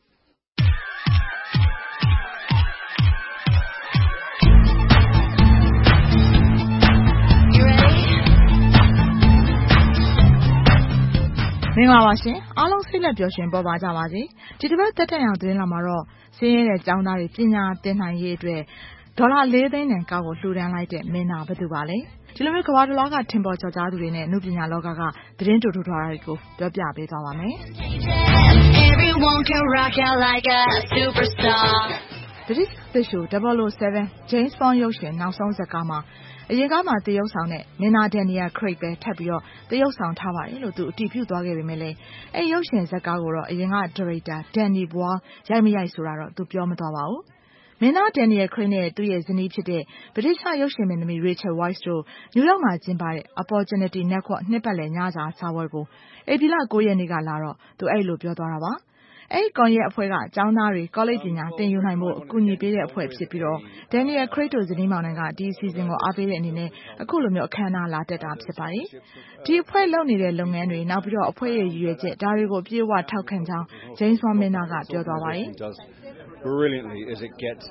မင်္ဂလာပါရှင်အားလုံးစိတ်လက်ပျော်ရွှင်ပေါ်ပါကြပါစေဒီတစ်ပတ်တက်တက်အောင်သတင်းလာမှာတော့စင်းရဲတဲ့ကျောင်းသားတွေပညာသင်နိုင်ရေးအတွက်ဒေါ်လာ4 သိန်းတန်ကောက်ကိုလှူဒန်းလိုက်တဲ့မင်းသားဘယ်သူပါလဲဒီလိုမျိုးကမ္ဘာတလွှားကထင်ပေါ်ကျော်ကြားသူတွေနဲ့အမှုပညာလောကကသတင်းတူထူထားတာတွေကိုပြောပြပေးသွားပါမယ် Everyone can rock out like a superstar The Show 007 James Bond ရုပ်ရှင်နောက်ဆုံးဇာတ်ကားမှာအရင်ကမှတရုတ်ဆောင်နဲ့မင်းသား Daniel Craig ပဲထပ်ပြီးတရုတ်ဆောင်ထားပါတယ်လို့သူအတည်ပြုသွားခဲ့ပေမဲ့လည်းအဲ့ရုပ်ရှင်ဇာတ်ကားကိုတော့အရင်က Director Danny Boyle ရိုက်မရိုက်ဆိုတာတော့သူပြောမသွားပါဘူးမင်းသား Daniel Craig နဲ့သူ့ရဲ့ဇနီးဖြစ်တဲ့ဗြိတိသျှရုပ်ရှင်မင်းသမီး Rachel Weisz တို့နယူးယောက်မှာကျင်းပတဲ့ Opportunity Network နှစ်ပတ်လည်ညစာစားပွဲကိုဧပြီလ 9 ရက်နေ့ကလာတော့သူအဲ့လိုပြောသွားတာပါအဲ့ဒီကွန်ရက်အဖွဲ့ကကျောင်းသားတွေကောလိပ်ပညာသင်ယူနိုင်ဖို့အကူအညီပေးတဲ့အဖွဲ့ဖြစ်ပြီးတော့ Daniel Craig တို့ဇနီးမောင်နှံကဒီအစီအစဉ်ကိုအားပေးတဲ့အနေနဲ့အခုလိုမျိုးအခမ်းအနားလာတက်တာဖြစ်ပါတယ်။ဒီအဖွဲ့လုပ်နေတဲ့လုပ်ငန်းတွေနောက်ပြီးတော့အဖွဲ့ရဲ့ရည်ရွယ်ချက်ဒါတွေကိုအပြည့်အဝထောက်ခံကြောင်း James Bond မင်းသားကပြောသွားပါတယ်။ Brilliantly as it gets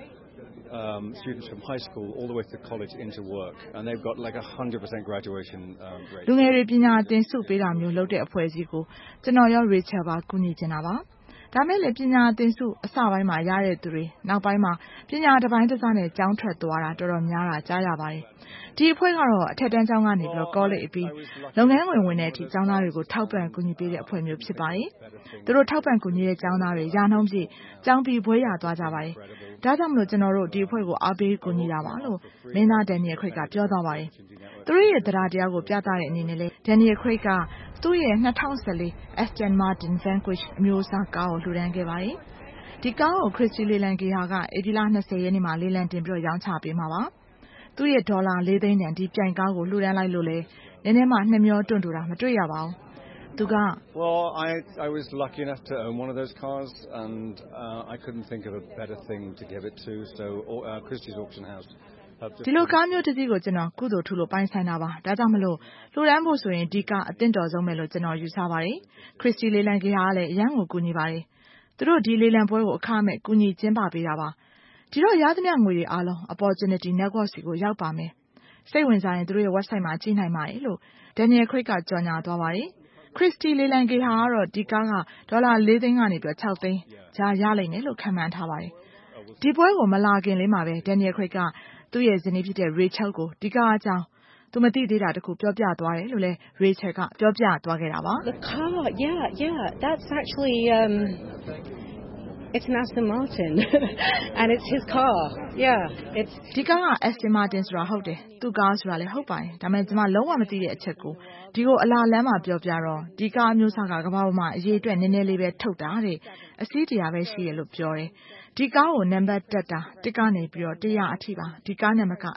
students from high school all the way to college into work and they've got like 100% graduation rate လူငယ်တွေပညာသင်ဆုပေးတာမျိုးလုပ်တဲ့အဖွဲ့အစည်းကိုကျွန်တော်ရော Rachel ပါကူညီချင်တာပါဒါမဲ့လေပညာသင်ဆုအစပိုင်းမှာရတဲ့သူတွေနောက်ပိုင်းမှာပညာတစ်ပိုင်းတစ်စနဲ့ကျောင်းထွက်သွားတာတော်တော်များတာကြားရပါတယ်ဒီအဖွဲ့ကတော့အထက်တန်းကျောင်းကနေပြီးတော့ college အပြီးလုပ်ငန်းဝင်တဲ့အထိကျောင်းသားတွေကိုထောက်ပံ့ကူညီပေးတဲ့အဖွဲ့မျိုးဖြစ်ပါတယ်သူတို့ထောက်ပံ့ကူညီတဲ့ကျောင်းသားတွေရာနှုန်းပြည့်ကျောင်းပြီးဘွဲရသွားကြပါတယ်ဒါကြောင့်မလို့ကျွန်တော်တို့ဒီအဖွဲ့ကိုအားပေးကူညီတာပါလို့မင်းသား Daniel Craig ကပြောသွားပါတယ်သူတို့ရဲ့တရားတရားကိုပြသတဲ့အနေနဲ့လေ Daniel Craig ကသူ့ရဲ့2014 Aston Martin Vanquish အမျိုးအစားကားကိုလှူဒန်းခဲ့ပါတယ်ဒီကားကို Christy Leland Geha ကဧပြီလ 20 ရက်နေ့မှာလေလံတင်ပြီးရောင်းချပေးမှာပါသူ့ရဲ့ဒေါ်လာ 4 သိန်းတန်ဒီပြိုင်ကားကိုလှူဒန်းလိုက်လို့လေနည်းနည်းမှနှမျောတွန့်တူတာမတွေ့ရပါဘူးသူက Well I was lucky enough to own one of those cars and I couldn't think of a better thing to give it to so Christie's auction house ဒီလိုကားမျိုးတစ်စီးကိုကျွန်တော်ကုသိုလ်ထူလို့ပိုင်ဆိုင်တာပါဒါကြောင့်မလို့လှူဒန်းဖို့ဆိုရင်ဒီကားအသင့်တော်ဆုံးပဲလို့ကျွန်တော်ယူဆပါတယ် Christy Leland Geha ကလည်းအရန်ကိုကူညီပါတယ်သူတို့ဒီလေလံပွဲကိုအခမဲ့ကူညီကျင်းပပေးတာပါဒီတော့ရသမျှငွေတွေအားလုံး Opportunity Network စီကိုရောက်ပါမယ်စိတ်ဝင်စားရင်သူတို့ရဲ့ website မှာကြည့်နိုင်ပါတယ်လို့ Daniel Craig ကကြော်ညာသွားပါတယ် Christy Leland Geha ကတော့ဒီကားကဒေါ်လာ 4 သိန်းကနေပြီး6 သိန်းကြားရလိမ့်မယ်လို့ခန့်မှန်းထားပါတယ်ဒီပွဲကိုမလာခင်လေးမှာပဲ Daniel Craig ကသူ့ရဲ့ဇနီးဖြစ်တဲ့ Rachel ကိုဒီကားအကြောင်းသူမသိသေးတာတခုပြောပြသွားတယ်လို့လဲ Rachel ကပြောပြသွားခဲ့တာပါ The car yeah that's actually It's an Aston Martin and it's his car. Yeah, it's ဒီကားက Aston Martin ဆိုတာဟုတ်တယ်သူ့ကားဆိုတာလည်းဟုတ်ပါတယ်ဒါပေမဲ့ကျွန်မလုံးဝမသိတဲ့အချက်ကိုဒီကိုအလားလမ်းမှာပြောပြတော့ဒီကားအမျိုးအစားကကမ္ဘာပေါ်မှာအရေးအတွက်နည်းနည်းလေးပဲထုတ်တာတဲ့အစီးတရားပဲရှိရလို့ပြောတယ်ဒီကားကိုနံပါတ်တက်တာတစ်ကနေပြီးတော့100အထိပါဒီကားနံပါတ်က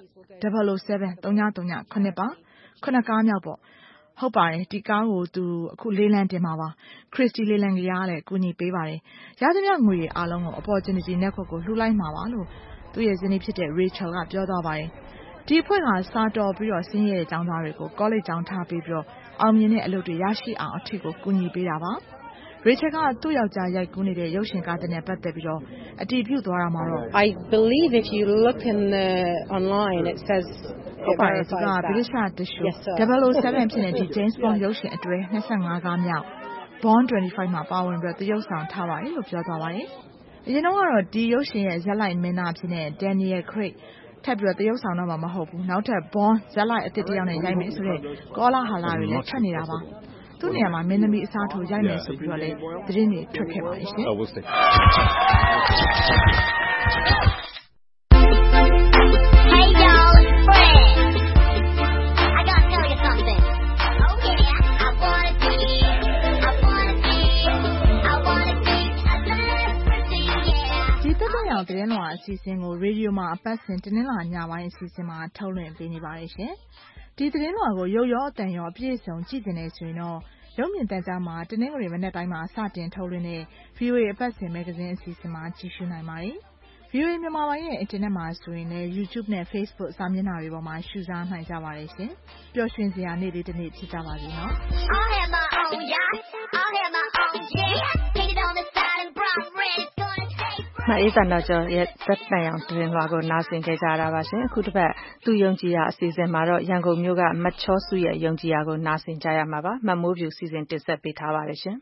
007 ပါခုနကားမြောက်ပေါ့ဟုတ်ပါတယ်ဒီကားကိုသူအခုလေးလံတင်မှာပါခရစ်စတီလေးလံကရားလည်းကူညီပေးပါတယ်ရသမျှငွေတွေအားလုံးကို Opportunity Network ကိုလှူလိုက်မှာပါလို့သူ့ရဲ့ဇနီးဖြစ်တဲ့ Rachel ကပြောသွားပါတယ်ဒီအဖွဲ့ကစာတော်ပြီးတော့ဆင်းရဲတဲ့ကျောင်းသားတွေကို college ကျောင်းထားပေးပြီးတော့အောင်မြင်တဲ့အလုပ်တွေရရှိအောင်အထစ်ကိုကူညီပေးတာပါRachel ကသူ့ယောက်ျားရိုက်ကူးနေတဲ့ရုပ်ရှင်ကားတဲ့နဲ့ပတ်သက်ပြီးတော့အတည်ပြုသွားတာမှာတော့ I believe if you look in the online it says ဟုတ်ပါတယ်သူက British Tissue 007ဖြစ်တဲ့ဒီ James Bond ရုပ်ရှင်အတွဲ25ကားမြောက် Bond 25မှာပါဝင်ပြီးသရုပ်ဆောင်ထားပါတယ်လို့ပြောသွားပါတယ်အရင်ကတော့ဒီရုပ်ရှင်ရဲ့ဇက်လိုက်မင်းသားဖြစ်တဲ့ Daniel Craig ထပ်ပြီးတော့သရုပ်ဆောင်တော့မှာမဟုတ်ဘူးနောက်ထပ် Bond ဇက်လိုက်အသစ်တစ်ယောက်နဲ့ရိုက်မယ်ဆိုတော့ကောလာဟာလာတွေလည်းထွက်နေတာပါသူ့နေရာမှာမင်းသမီးအစားထိုးရိုက်မယ်ဆိုပြီးတော့လည်းသတင်းတွေထွက်ခဲ့ပါတယ်ရှင်သတင်းလွှာအစီအစဉ်ကိုရေဒီယိုမှာအပတ်စဉ်တင်းနှင်းလာညပိုင်းအစီအစဉ်မှာထုတ်လွှင့်ပေးနေပါတယ်ရှင်။ဒီသတင်းလွှာကိုရုပ်ရောအသံရောအပြည့်အစုံကြည့်နေဆိုရင်တော့ရုပ်မြင်သံကြားမှာတင်းနှင်းငွေမနေ့တိုင်းမှာစတင်ထုတ်လွှင့်တဲ့ VOA အပတ်စဉ်မဂ္ဂဇင်းအစီအစဉ်မှာကြည့်ရှုနိုင်ပါတယ်။ VOA မြန်မာပိုင်းရဲ့အင်တာနက်မှာဆိုရင်လည်း YouTube နဲ့ Facebook စာမျက်နှာတွေပေါ်မှာရှုစားနိုင်ကြပါတယ်ရှင်။ပျော်ရွှင်စရာနေ့လေးတစ်နေ့ဖြစ်ကြပါစေနော်။ I'll have my own yacht. I'll have my own jet. Painted on the side and brown red. မအေးသန္တာကျော်ရဲ့သက်တမ်းအောင်သတင်းလွှာကိုနားဆင်ကြကြတာပါရှင်အခုတစ်ပတ်သူယုံကြည်ရာအစီအစဉ်မှာတော့ရန်ကုန်မြို့ကမချောစုရဲ့ယုံကြည်ရာကိုနားဆင်ကြရမှာပါမမိုးဖြူစီစဉ်တင်ဆက်ပေးထားပါတယ်ရှင်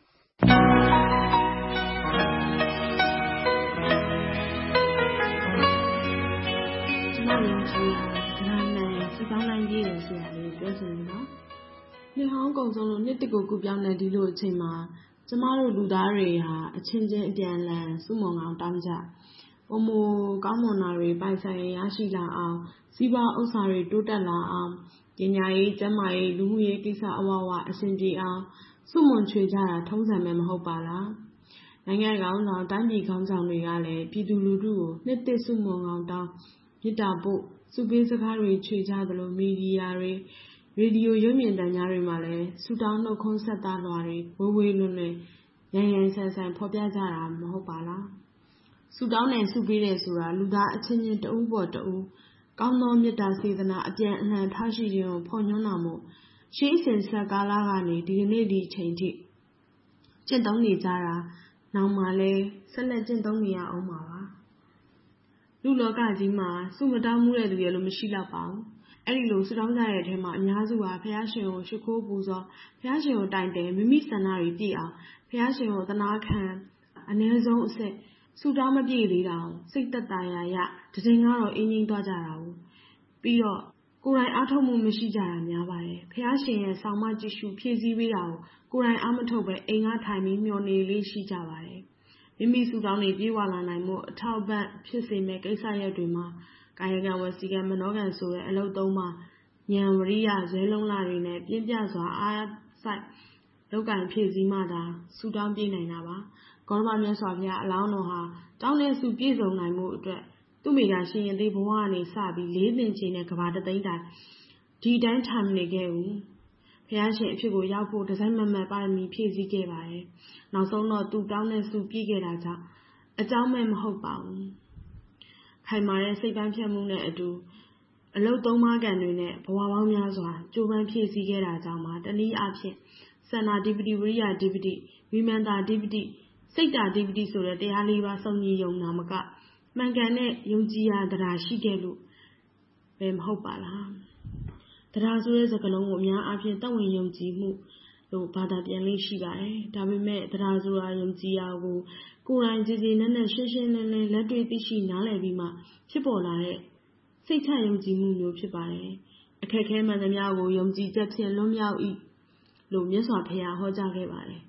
ကျမယုံကြည်ရာနာနဲ့စီကောင်းနိုင်ပြည့်တယ်ဆိုတာလေးပြောချင်တယ်နော်နှစ်ဟောင်းကုံဆုံးလို့နှစ်တစ်ကိုကူပြောင်းတဲ့ဒီလိုအချိန်မှာကျမတို့လူသားတွေဟာအချင်းချင်းအပြန်အလှန်စုမုံအောင်တောင်းကြ။ပုံမကောင်းမွန်တာတွေပိုင်ဆိုင်ရရှိလာအောင်စီးပွားဥစ္စာတွေတိုးတက်လာအောင်ပညာရေးကျန်းမာရေးလူမှုရေးကိစ္စအဝဝအဆင်ပြေအောင်စုမုံချွေကြတာထုံးစံပဲမဟုတ်ပါလား။နိုင်ငံကောင်းဆောင်တိုင်းပြည်ကောင်းဆောင်တွေကလည်းပြည်သူလူထုကိုနှစ်သက်စုမုံအောင်တောင်းမြစ်တာပို့စုပေးစကားတွေချွေကြသလိုမီဒီယာတွေရေဒီယိုရုပ်မြင်သံကြားတွေမှာလည်းဆူတောင်းနှုတ်ခွန်းဆက်သားလွှာတွေဝေဝေလွန်လွန်ရန်ရန်ဆန်ဆန်ဖော်ပြကြတာမဟုတ်ပါလားဆူတောင်းနဲ့ဆူပေးတယ်ဆိုတာလူသားအချင်းချင်းတဦးပေါ်တဦးကောင်းသောမေတ္တာစေတနာအပြန်အလှန်ထားရှိခြင်းကိုဖော်ညွှန်းတော်မူရှေးစဉ်ဆက်ကာလကနေဒီကနေ့ဒီချိန်ထိကျင့်သုံးနေကြတာနောက်မှလည်းဆက်လက်ကျင့်သုံးနေရအောင်ပါလူလောကကြီးမှာစုမတောင်းမှုတဲ့သူရဲ့လို့မရှိတော့ပါဘူးအဲ့ဒီလိုဆူတောင်းကြတဲ့အထဲမှာအများစုဟာဘုရားရှင်ကိုရှိခိုးပူဇော်ဘုရားရှင်ကိုတိုင်တယ်မိမိဆန္ဒတွေပြည့်အောင်ဘုရားရှင်ကိုသနာခံအနည်းဆုံးအဆက်ဆူတောင်းမပြည့်သေးတာစိတ်သက်သာရာရတည်ကတော့အင်းကြီးသွားကြတာဘူးပြီးတော့ကိုယ်တိုင်အားထုတ်မှုမရှိကြတာများပါတယ်ဘုရားရှင်ရဲ့ဆောင်မကြည့်ရှုဖြည့်ဆည်းပေးတာကိုယ်တိုင်အားမထုတ်ပဲအိမ်ကထိုင်ပြီးမျှော်နေလေးရှိကြပါတယ်မိမိဆူတောင်းနေပြေးဝလာနိုင်မှုအထောက်ပံ့ဖြစ်စေမဲ့ကိစ္စရပ်တွေမှာကာယကံဝစီကံမနောကံဆိုတဲ့အလုပ်သုံးပါဉာဏ်ဝရိယဇွဲလုံးလာတွေနဲ့ပြင်းပြစွာအားဆိုင်လောက်ကံဖြည့်စည်းမှသာဆူတောင်းပြေးနိုင်တာပါကောရမမြတ်စွာဘုရားအလောင်းတော်ဟာတောင်းတဲ့ဆူပြည့်စုံနိုင်မှုအတွက်သူ့မိသားရှင်ရင်သေးဘဝကနေစပြီး၄သင်ချင်တဲ့ကဘာတသိန်းတိုင်ဒီတိုင်းထိုင်နေခဲ့ဦးဘုရားရှင်အဖြစ်ကိုရောက်ဖို့ဒီဇိုင်းမမှတ်ပါရမီဖြည့်ဆည်းခဲ့ပါတယ်နောက်ဆုံးတော့သူတောင်းတဲ့ဆူပြည့်ခဲ့တာကြောင့်အကြောင်းမဲ့မဟုတ်ပါဘူးခိုင်မာတဲ့စိတ်ပိုင်းဖြတ်မှုနဲ့အတူအလုတ်သုံးပါးကံတွေနဲ့ဘဝပေါင်းများစွာကြိုးပမ်းဖြည့်ဆည်းခဲ့တာကြောင့်ပါတနည်းအားဖြင့်စန္နာဓိပတိဝိရိယဓိပတိဝိမန္တာဓိပတိစိတ်တာဓိပတိဆိုတဲ့တရားလေးပါးစုံညီယုံနာမကမှန်ကန်တဲ့ယုံကြည်ရာတရားရှိခဲ့လို့ပဲမဟုတ်ပါလားတရားဆိုတဲ့စကားလုံးကိုအများအားဖြင့်တဝင်ယုံကြည်မှုလို့ဘာသာပြန်လေးရှိပါတယ်ဒါပေမဲ့တရားဆိုတာယုံကြည်ရာကိုကိုယ်တိုင်ကြည်ကြည်နက်နက်ရှင်းရှင်းလင်းလင်းလက်တွေ့သိရှိနားလည်ပြီးမှဖြစ်ပေါ်လာတဲ့စိတ်ချယုံကြည်မှုမျိုးဖြစ်ပါတယ်အခက်ခဲမှန်သမျှကိုယုံကြည်ချက်ဖြင့်လွတ်မြောက်၏လို့မြတ်စွာဘုရားဟောကြားခဲ့ပါတယ်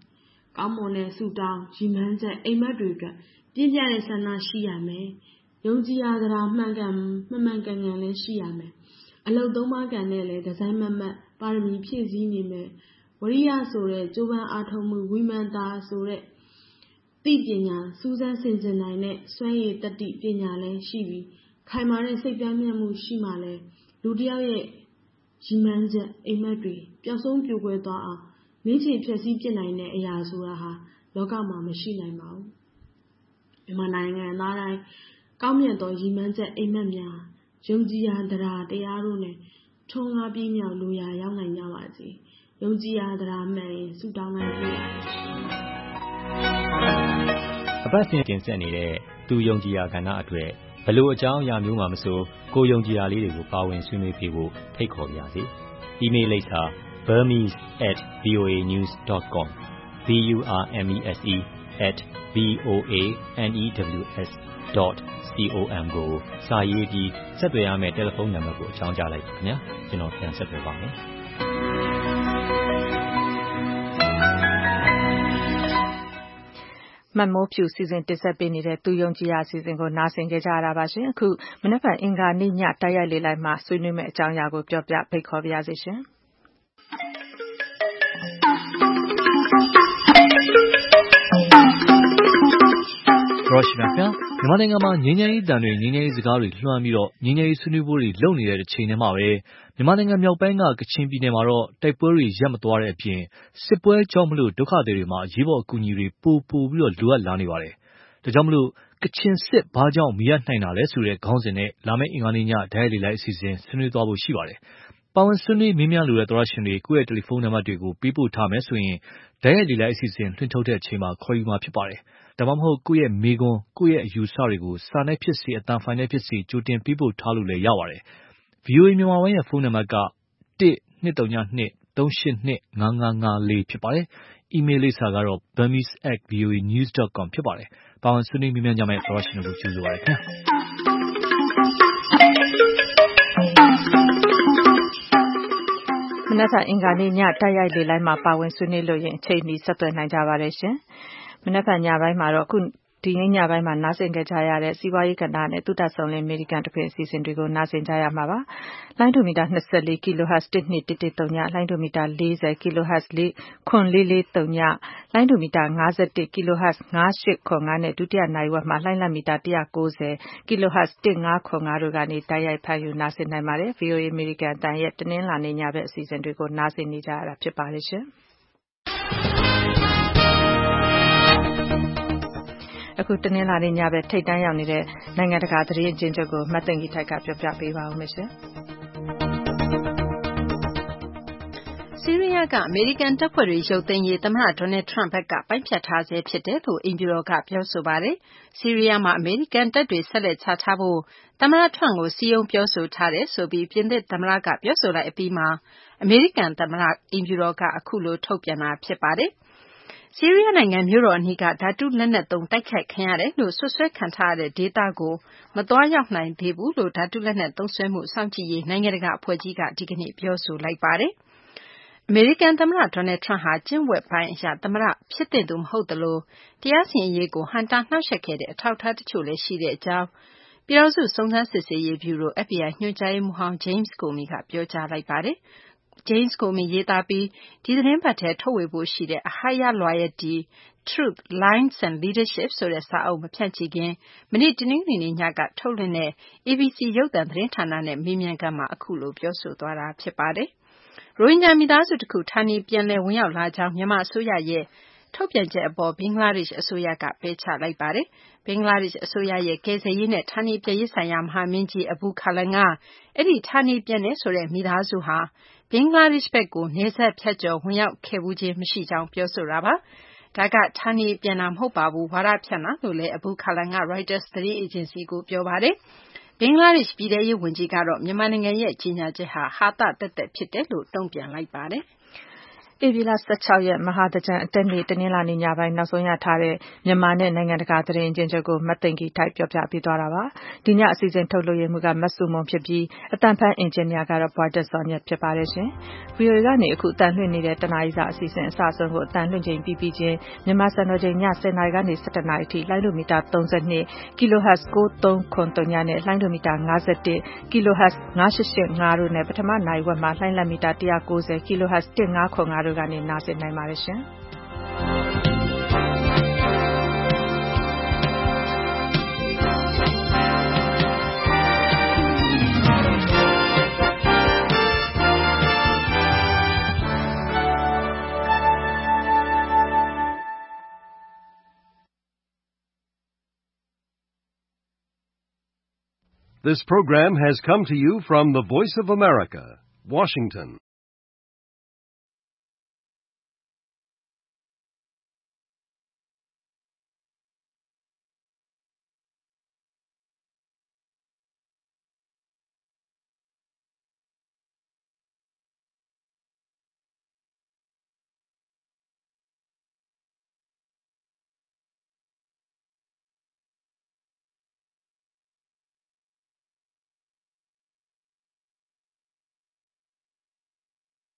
ကောင်းမွန်တဲ့ဆုတောင်းရည်မှန်းချက်အိမ်မက်တွေအတွက်ပြင်းပြတဲ့ဆန္ဒရှိရမယ်ယုံကြည်ရတာမှန်ကန်လည်းရှိရမယ်အလုပ်သုံးပါးကန်နဲ့လည်းဒီဇိုင်းမတ်ပါရမီဖြည့်ဆည်းနေမယ်ဝရိယဆိုတဲ့ကြိုးပမ်းအားထုတ်မှုဝိမာန်တာဆိုတဲ့သိပညာစူးစမ်းဆင်ခြင်နိုင်တဲ့စွမ်းရည်တတိပညာလည်းရှိပြီးခိုင်မာတဲ့စိတ်ပြောင်းမြတ်မှုရှိမှလည်းလူတစ်ယောက်ရဲ့ရည်မှန်းချက်အိမ်မက်တွေပျောက်ဆုံးပြိုကွဲသွားအောင်နင်းချေဖြည့်ဆည်းပြစ်နိုင်တဲ့အရာဆိုတာဟာလောကမှာမရှိနိုင်ပါဘူးမြန်မာနိုင်ငံသားတိုင်းကောင်းမြတ်သောရည်မှန်းချက်အိမ်မက်များယုံကြည်ရာတရားတို့နဲ့ထွန်းကားပြည့်မြောက်လိုရာရောက်နိုင်ကြပါစေယုံကြည်ရာတရားမှန်ရင်ဆုတောင်းနိုင်ပါစေအပတ်စဉ်တင်ဆက်နေတဲ့သူယုံကြည်ရာကဏ္ဍအတွက်ဘလို့အကြောင်းအရာမျိုးမှမဆိုကိုယုံကြည်ရာလေးတွေကိုပါဝင်ဆွေးနွေးပေးဖို့ဖိတ်ခေါ်ပါရစေ။ email လိပ်စာ burmese@voanews.com burmese@voanews.com ကိုစာရေးပြီးဆက်သွယ်ရမယ့်တယ်လီဖုန်းနံပါတ်ကိုအကြောင်းကြားလိုက်ပါခင်ဗျာ။ကျွန်တော်ပြန်ဆက်သွယ်ပါမယ်။မမိုးဖြူစီစဉ်တင်ဆက်ပေးနေတဲ့သူယုံကြည်ရာအစီအစဉ်ကိုနားဆင်ကြကြရတာပါရှင်အခုမနက်ဖြန်အင်္ဂါနေ့ညတိုက်ရိုက်လေးလိုက်မှာဆွေးနွေးမယ့်အကြောင်းအရာကိုပြောပြဖိတ်ခေါ်ပါရစေရှင်ရောရှိပါခင်ဗျာမြန်မာနိုင်ငံမှာငြိမ်းချမ်းရေးတန်တွေငြိမ်းချမ်းရေးစကားတွေလွှမ်းပြီးတော့ငြိမ်းချမ်းရေးဆွေးနွေးပွဲတွေလုပ်နေတဲ့တစ်ချိန်တည်းမှာပဲမြန်မာနိုင်ငံမြောက်ပိုင်းကကချင်ပြည်နယ်မှာတော့တိုက်ပွဲတွေရပ်မသွားတဲ့အပြင်စစ်ပွဲကြောင့်မလို့ဒုက္ခတွေတွေမှာအရေးပေါ်အကူအညီတွေပိုပြီးတော့လိုအပ်လာနေပါတယ်။ဒါကြောင့်မလို့ကချင်စစ်ဘာကြောင့်မရပ်နိုင်တာလဲဆိုတဲ့ခေါင်းစဉ်နဲ့လာမယ့်အင်္ဂါနေ့ညဒိုင်လေလိုက်အစီအစဉ်ဆွေးနွေးသွားဖို့ရှိပါတယ်။ပါဝင်ဆွေးနွေးမေးမြန်းလိုတဲ့သောရရှင်တွေကိုယ့်ရဲ့တယ်လီဖုန်းနံပါတ်တွေကိုပေးပို့ထားမယ်ဆိုရင်ဒိုင်လေလိုက်အစီအစဉ်လွှင့်ထုတ်တဲ့အချိန်မှာခေါ်ယူမှာဖြစ်ပါတယ်။ဒါမှမဟုတ်ကိုယ့်ရဲ့မေးခွန်းကိုယ့်ရဲ့အယူဆတွေကိုစာနဲ့ဖြစ်စေအသံဖိုင်နဲ့ဖြစ်စေကြိုတင်ပေးပို့ထားလို့လည်းရပါတယ်။ VOA မြန်မာပိုင်းရဲ့ဖုန်းနံပါတ်က1-202-382-5554ဖြစ်ပါတယ်။ email လိပ်စာကတော့ burmese@voanews.com ဖြစ်ပါတယ်။ပါဝင်ဆွေးနွေးမေးမြန်းကြမယ့်သောရရှင်တို့ကိုကျေးဇူးပါရခင်ဗျာ။မနက်ဖြန်အင်္ဂါနေ့ညတိုက်ရိုက်လေလိုက်မှာပါဝင်ဆွေးနွေးလို့ရင်အချိန်မီဆက်သွယ်နိုင်ကြပါတယ်ရှင်။မနက်ဖြန်ညပိုင်းမှာတော့ဒီနေ့ညပိုင်းမှာနားဆင်ကြရတဲ့စီးပွားရေးကဏ္ဍနဲ့သုတဆောင်လင်းအမေရိကန်တခွင်အစီအစဉ်တွေကိုနားဆင်ကြရမှာပါ။လိုင်းဒိုမီတာ24 kHz 12113ညလိုင်းဒိုမီတာ40 kHz 9440ညလိုင်းဒိုမီတာ51 kHz 9805နဲ့ဒုတိယနိုင်ဝက်မှာလိုင်းလံမီတာ190 kHz 1505တို့ကနေတိုက်ရိုက်ဖမ်းယူနားဆင်နိုင်ပါတယ်။ VOA အမေရိကန်အတန်ရဲ့တနင်္လာနေ့ညဘက်အစီအစဉ်တွေကိုနားဆင်နေကြရတာဖြစ်ပါတယ်ရှင်။အခုတနင်္လာနေ့ညဘက်ထိပ်တန်းရောက်နေတဲ့နိုင်ငံတကာသတင်းအကျဉ်းချုပ်ကိုမတ်သိင်္ဂီထိုက်ကပြောပြပေးပါဦးမယ်ရှင်။ဆီးရီးယားကအမေရိကန်တပ်ဖွဲ့တွေရုပ်သိမ်းရေးသမ္မတဒေါ်နယ်ထရမ့်ဘက်ကပိုင်းဖြတ်ထားဆဲဖြစ်တယ်လို့အိမ်ဖြူတော်ကပြောဆိုပါတယ်။ဆီးရီးယားမှာအမေရိကန်တပ်တွေဆက်လက်ချထားဖို့သမ္မတထရမ့်ကိုစည်းရုံးပြောဆိုထားတယ်ဆိုပြီးပြင်သစ်သမ္မတကပြောဆိုလိုက်အပြီးမှာအမေရိကန်သမ္မတအိမ်ဖြူတော်ကအခုလိုထုတ်ပြန်တာဖြစ်ပါတယ်။ဆီးရီးယားနိုင်ငံမြို့တော်အနီးကဓာတုလက်နက်သုံးတိုက်ခိုက်ခံရတယ်လို့စွပ်စွဲခံထားရတဲ့ဒေသကိုမသွားရောက်နိုင်သေးဘူးလို့ဓာတုလက်နက်သုံးစွဲမှုစောင့်ကြည့်ရေးနိုင်ငံတကာအဖွဲ့ကြီးကဒီကနေ့ပြောဆိုလိုက်ပါတယ်။အမေရိကန်သမ္မတဒေါ်နယ်ထရမ့်ဟာကျင့်ဝတ်ပိုင်းအရသမ္မတဖြစ်သင့်သူမဟုတ်သလိုတရားစီရင်ရေးကိုဟန့်တားနှောက်ယှက်ခဲ့တဲ့အထောက်အထားတချို့လည်းရှိတဲ့အကြောင်းပြည်ထောင်စုစုံစမ်းစစ်ဆေးရေးဗျူရို FBI ညွှန်ကြားရေးမှူးဟောင်း James Comey ကပြောကြားလိုက်ပါတယ်။ James Comey ရေးသားပြီးဒီသတင်းပတ်ထဲထုတ်ဝေဖို့ရှိတဲ့ A Higher Loyalty: Truth, Lies and Leadership ဆိုတဲ့စာအုပ်မဖြန့်ချိခင်မနေ့တနင်္ဂနွေနေ့ညကထုတ်လွှင့်တဲ့ ABC ရုပ်သံသတင်းဌာနနဲ့မေးမြန်းခန်းမှာအခုလိုပြောဆိုသွားတာဖြစ်ပါတယ်။ရိုဟင်ဂျာမိသားစုတခုဌာနေပြန်လည်ဝင်ရောက်လာကြောင်းမြန်မာအစိုးရရဲ့ထုတ်ပြန်ချက်အပေါ်ဘင်္ဂလားဒေ့ရှ်အစိုးရကပယ်ချလိုက်ပါတယ်။ဘင်္ဂလားဒေ့ရှ်အစိုးရရဲ့ကယ်ဆယ်ရေးနဲ့ဌာနေပြန်ရေးဆိုင်ရာမဟာမင်းကြီးအဘူခါလန်ကအဲ့ဒီဌာနေပြန်တဲ့ဆိုတဲ့မိသားစုဟာဘင်္ဂလားဒေ့ရှ်ဘက်ကိုနယ်စပ်ဖြတ်ကျော်ဝင်ရောက်ခဲ့ဘူးခြင်းမရှိကြောင်းပြောဆိုတာပါ။ဒါကဌာနေပြန်တာမဟုတ်ပါဘူးဝါဒဖြန့်တာလို့လည်းအဘူခါလန်က Reuters သတင်းအေဂျင်စီကိုပြောပါတယ်။ဘင်္ဂလားဒေ့ရှ်ပြည်ထဲရေးဝန်ကြီးကတော့မြန်မာနိုင်ငံရဲ့ကြီးညာချက်ဟာဟာသသက်သက်ဖြစ်တယ်လို့တုံ့ပြန်လိုက်ပါတယ်။ဧပြီလ 16 ရက်မဟာသကြံအတက်နေ့တနင်္လာနေ့ညပိုင်းနောက်ဆုံးရထားတဲ့မြန်မာနဲ့နိုင်ငံတကာသတင်းအကျဉ်းချုပ်ကိုမသိင်္ဂီထိုက်ပြောပြပေးသွားတာပါ။ဒီညအစီအစဉ်ထုတ်လွှင့်ရမှုကမဆုမွန်ဖြစ်ပြီးအတန်ဖန်အင်ဂျင်နီယာကတော့ဘွာတက်စောမြတ်ဖြစ်ပါတယ်ရှင်။ VOA ကနေအခုအတန်လွှင့်နေတဲ့တနားရီစာအစီအစဉ်အစအဆုံးကိုအတန်လွှင့်ချိန်ပြီးချင်းမြန်မာစံတော်ချိန်ည10:00နာရီကနေ17:00နာရီထိလိုင်းဒိုမီတာ32 kHz 9303ညနဲ့လိုင်းဒိုမီတာ51 kHz 9885တို့နဲ့ပထမနာရီဝက်မှာလိုင်းလမီတာ190 kHz 1505တို့ကနေနားဆင်နိုင်ပါတယ်ရှင်။ This program has come to you from the Voice of America, Washington.